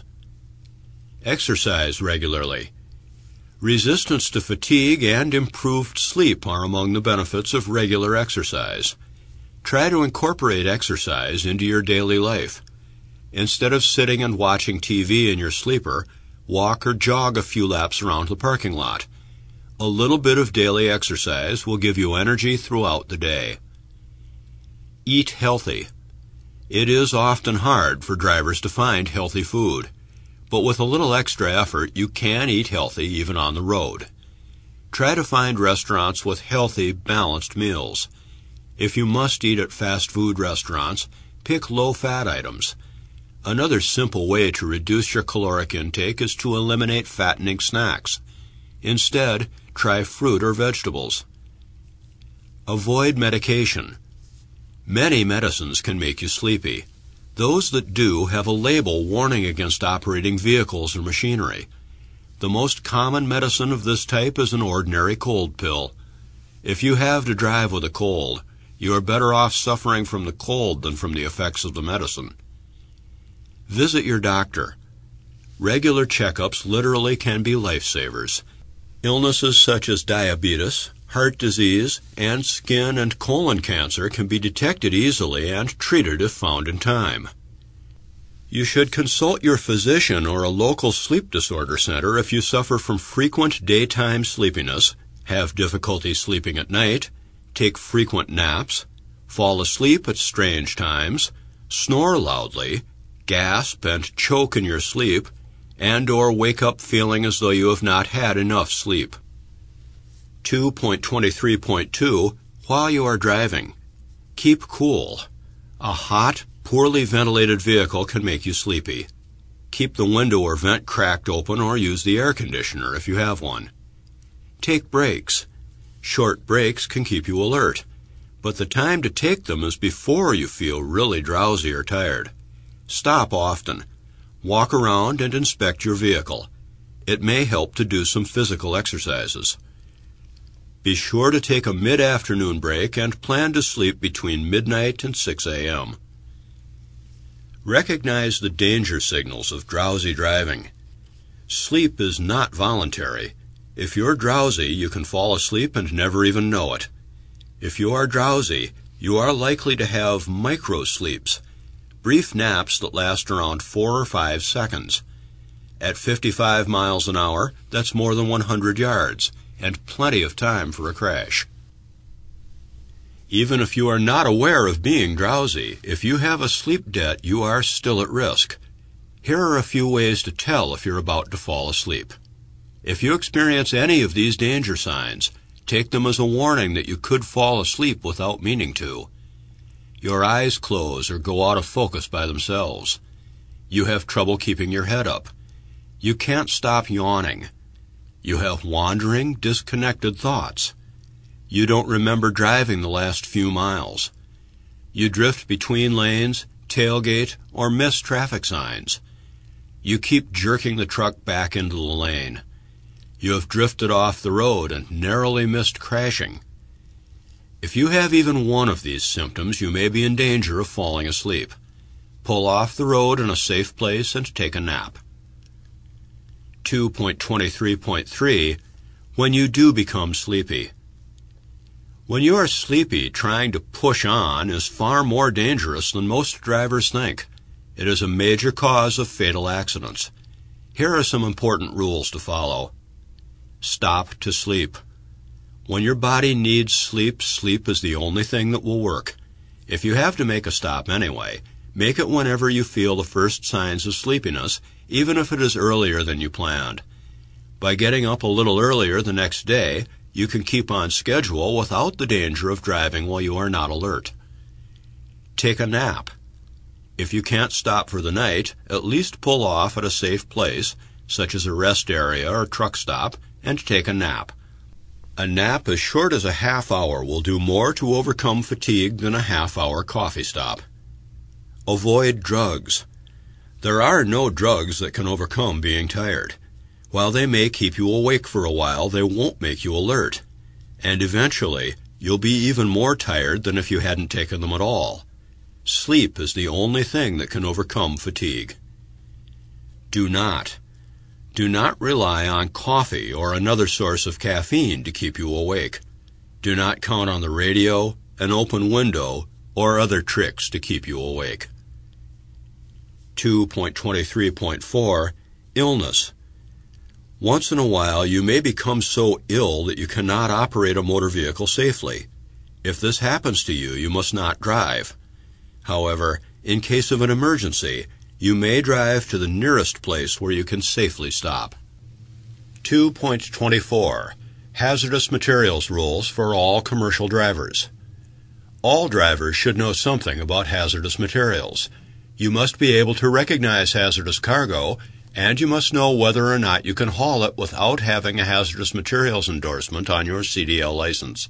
Exercise regularly. Resistance to fatigue and improved sleep are among the benefits of regular exercise. Try to incorporate exercise into your daily life. Instead of sitting and watching TV in your sleeper, walk or jog a few laps around the parking lot. A little bit of daily exercise will give you energy throughout the day. Eat healthy. It is often hard for drivers to find healthy food, but with a little extra effort, you can eat healthy even on the road. Try to find restaurants with healthy, balanced meals. If you must eat at fast food restaurants, pick low-fat items. Another simple way to reduce your caloric intake is to eliminate fattening snacks. Instead, try fruit or vegetables. Avoid medication. Many medicines can make you sleepy. Those that do have a label warning against operating vehicles or machinery. The most common medicine of this type is an ordinary cold pill. If you have to drive with a cold, you are better off suffering from the cold than from the effects of the medicine. Visit your doctor. Regular checkups literally can be lifesavers. Illnesses such as diabetes, heart disease, and skin and colon cancer can be detected easily and treated if found in time. You should consult your physician or a local sleep disorder center if you suffer from frequent daytime sleepiness, have difficulty sleeping at night, take frequent naps, fall asleep at strange times, snore loudly, gasp and choke in your sleep, and/or wake up feeling as though you have not had enough sleep. 2.23.2. While you are driving, keep cool. A hot, poorly ventilated vehicle can make you sleepy. Keep the window or vent cracked open or use the air conditioner if you have one. Take breaks. Short breaks can keep you alert, but the time to take them is before you feel really drowsy or tired. Stop often. Walk around and inspect your vehicle. It may help to do some physical exercises. Be sure to take a mid-afternoon break and plan to sleep between midnight and 6 a.m. Recognize the danger signals of drowsy driving. Sleep is not voluntary. If you're drowsy, you can fall asleep and never even know it. If you are drowsy, you are likely to have micro-sleeps, brief naps that last around 4 or 5 seconds. At 55 miles an hour, that's more than 100 yards, and plenty of time for a crash. Even if you are not aware of being drowsy, if you have a sleep debt, you are still at risk. Here are a few ways to tell if you're about to fall asleep. If you experience any of these danger signs, take them as a warning that you could fall asleep without meaning to. Your eyes close or go out of focus by themselves. You have trouble keeping your head up. You can't stop yawning. You have wandering, disconnected thoughts. You don't remember driving the last few miles. You drift between lanes, tailgate, or miss traffic signs. You keep jerking the truck back into the lane. You have drifted off the road and narrowly missed crashing. If you have even one of these symptoms, you may be in danger of falling asleep. Pull off the road in a safe place and take a nap. 2.23.3 When you do become sleepy. When you are sleepy, trying to push on is far more dangerous than most drivers think. It is a major cause of fatal accidents. Here are some important rules to follow. Stop to sleep. When your body needs sleep, sleep is the only thing that will work. If you have to make a stop anyway, make it whenever you feel the first signs of sleepiness, even if it is earlier than you planned. By getting up a little earlier the next day, you can keep on schedule without the danger of driving while you are not alert. Take a nap. If you can't stop for the night, at least pull off at a safe place, such as a rest area or truck stop, and take a nap. A nap as short as a half hour will do more to overcome fatigue than a half-hour coffee stop. Avoid drugs. There are no drugs that can overcome being tired. While they may keep you awake for a while, they won't make you alert. And eventually, you'll be even more tired than if you hadn't taken them at all. Sleep is the only thing that can overcome fatigue. Do not rely on coffee or another source of caffeine to keep you awake. Do not count on the radio, an open window, or other tricks to keep you awake. 2.23.4 Illness. Once in a while, you may become so ill that you cannot operate a motor vehicle safely. If this happens to you, you must not drive. However, in case of an emergency, you may drive to the nearest place where you can safely stop. 2.24 Hazardous Materials Rules for all commercial drivers. All drivers should know something about hazardous materials. You must be able to recognize hazardous cargo, and you must know whether or not you can haul it without having a hazardous materials endorsement on your CDL license.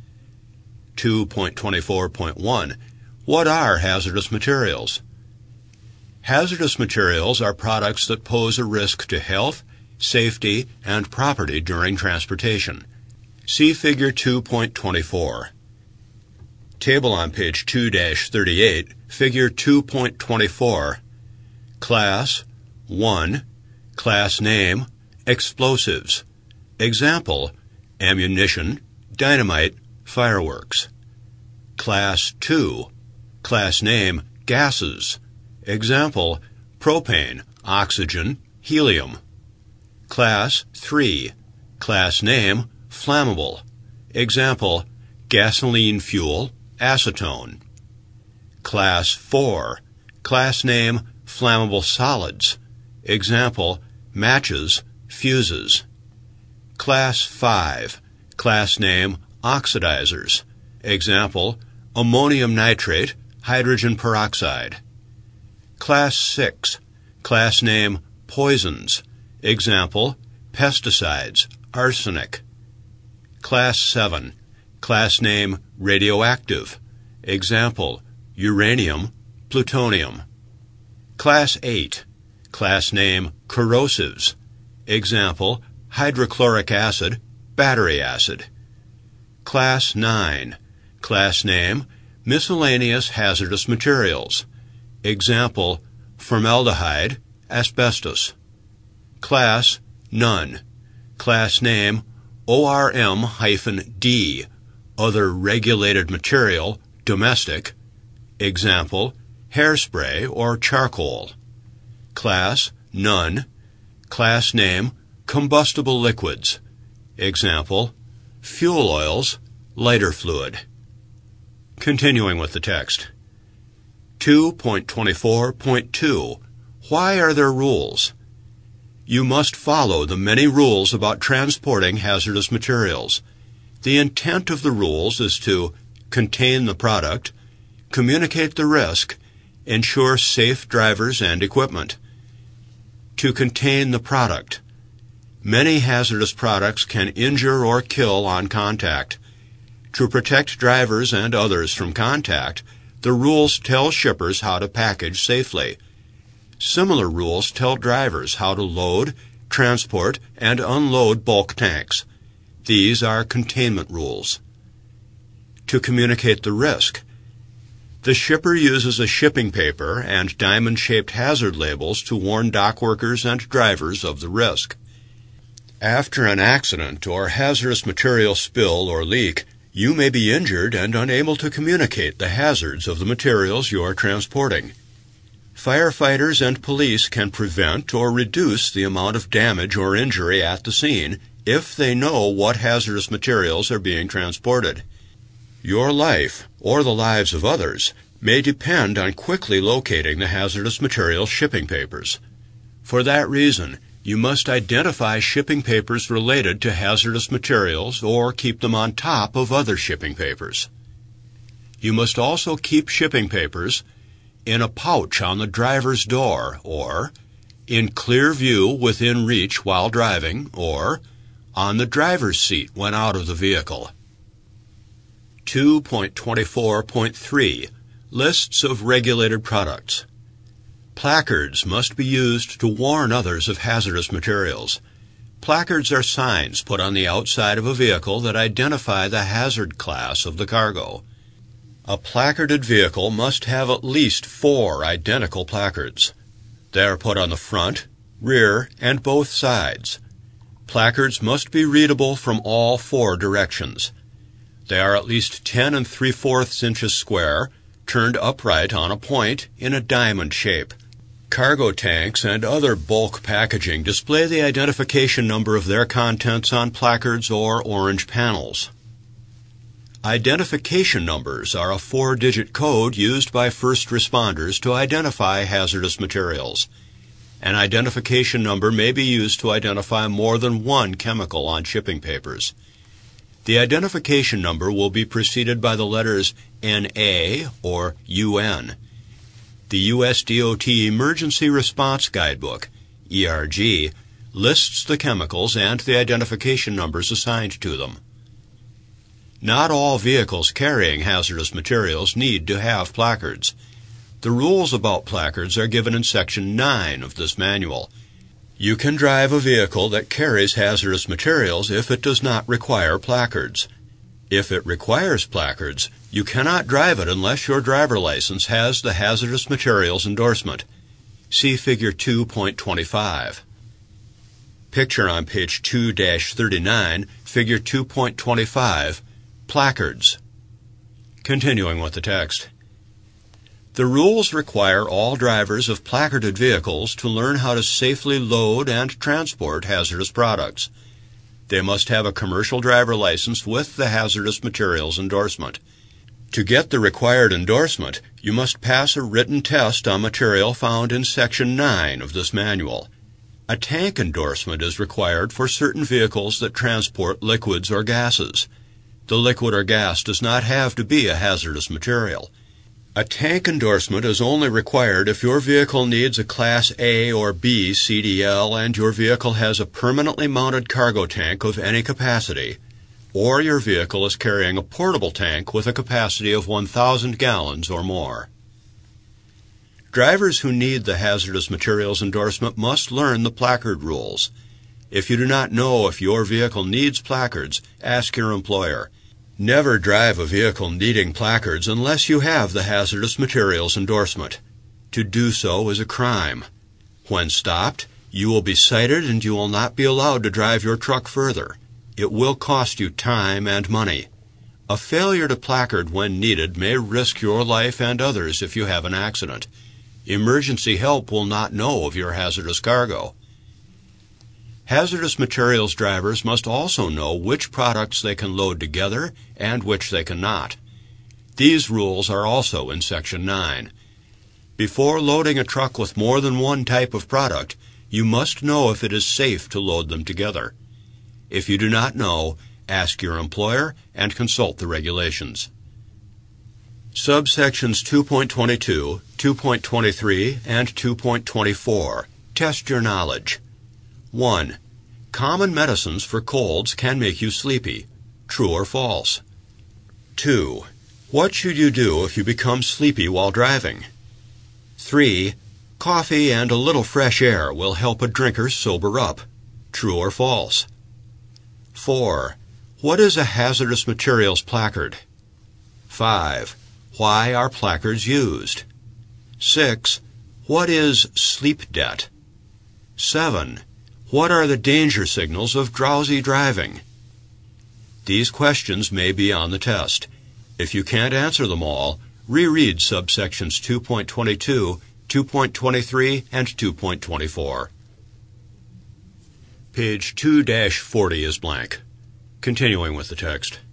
2.24.1 What are hazardous materials? Hazardous materials are products that pose a risk to health, safety, and property during transportation. See Figure 2.24. Table on page 2-38, Figure 2.24. Class 1. Class name, explosives. Example, ammunition, dynamite, fireworks. Class 2. Class name, gases. Example, propane, oxygen, helium. Class 3. Class name, flammable. Example, gasoline fuel, acetone. Class 4. Class name, flammable solids. Example, matches, fuses. Class 5. Class name, oxidizers. Example, ammonium nitrate, hydrogen peroxide. Class 6. Class name, poisons. Example, pesticides, arsenic. Class 7. Class name, radioactive. Example, uranium, plutonium. Class 8. Class name, corrosives. Example, hydrochloric acid, battery acid. Class 9. Class name, miscellaneous hazardous materials. Example, formaldehyde, asbestos. Class, none. Class name, ORM-D, other regulated material, domestic. Example, hairspray or charcoal. Class, none. Class name, combustible liquids. Example, fuel oils, lighter fluid. Continuing with the text. 2.24.2. Why are there rules? You must follow the many rules about transporting hazardous materials. The intent of the rules is to contain the product, communicate the risk, ensure safe drivers and equipment. To contain the product. Many hazardous products can injure or kill on contact. To protect drivers and others from contact, the rules tell shippers how to package safely. Similar rules tell drivers how to load, transport, and unload bulk tanks. These are containment rules. To communicate the risk. The shipper uses a shipping paper and diamond-shaped hazard labels to warn dock workers and drivers of the risk. After an accident or hazardous material spill or leak, you may be injured and unable to communicate the hazards of the materials you are transporting. Firefighters and police can prevent or reduce the amount of damage or injury at the scene if they know what hazardous materials are being transported. Your life, or the lives of others, may depend on quickly locating the hazardous material shipping papers. For that reason, you must identify shipping papers related to hazardous materials or keep them on top of other shipping papers. You must also keep shipping papers in a pouch on the driver's door, or in clear view within reach while driving, or on the driver's seat when out of the vehicle. 2.24.3. Lists of regulated products. Placards must be used to warn others of hazardous materials. Placards are signs put on the outside of a vehicle that identify the hazard class of the cargo. A placarded vehicle must have at least 4 identical placards. They are put on the front, rear, and both sides. Placards must be readable from all 4 directions. They are at least 10 3/4 inches square, turned upright on a point in a diamond shape. Cargo tanks and other bulk packaging display the identification number of their contents on placards or orange panels. Identification numbers are a 4-digit code used by first responders to identify hazardous materials. An identification number may be used to identify more than one chemical on shipping papers. The identification number will be preceded by the letters NA or UN. The USDOT Emergency Response Guidebook, ERG, lists the chemicals and the identification numbers assigned to them. Not all vehicles carrying hazardous materials need to have placards. The rules about placards are given in Section 9 of this manual. You can drive a vehicle that carries hazardous materials if it does not require placards. If it requires placards, you cannot drive it unless your driver license has the hazardous materials endorsement. See Figure 2.25. Picture on page 2-39, Figure 2.25, placards. Continuing with the text. The rules require all drivers of placarded vehicles to learn how to safely load and transport hazardous products. They must have a commercial driver license with the hazardous materials endorsement. To get the required endorsement, you must pass a written test on material found in Section 9 of this manual. A tank endorsement is required for certain vehicles that transport liquids or gases. The liquid or gas does not have to be a hazardous material. A tank endorsement is only required if your vehicle needs a Class A or B CDL and your vehicle has a permanently mounted cargo tank of any capacity, or your vehicle is carrying a portable tank with a capacity of 1,000 gallons or more. Drivers who need the hazardous materials endorsement must learn the placard rules. If you do not know if your vehicle needs placards, ask your employer. Never drive a vehicle needing placards unless you have the hazardous materials endorsement. To do so is a crime. When stopped, you will be cited and you will not be allowed to drive your truck further. It will cost you time and money. A failure to placard when needed may risk your life and others if you have an accident. Emergency help will not know of your hazardous cargo. Hazardous materials drivers must also know which products they can load together and which they cannot. These rules are also in Section 9. Before loading a truck with more than one type of product, you must know if it is safe to load them together. If you do not know, ask your employer and consult the regulations. Subsections 2.22, 2.23, and 2.24. Test your knowledge. 1. Common medicines for colds can make you sleepy. True or false? 2. What should you do if you become sleepy while driving? 3. Coffee and a little fresh air will help a drinker sober up. True or false? 4. What is a hazardous materials placard? 5. Why are placards used? 6. What is sleep debt? 7. What are the danger signals of drowsy driving? These questions may be on the test. If you can't answer them all, reread subsections 2.22, 2.23, and 2.24. Page 2-40 is blank. Continuing with the text.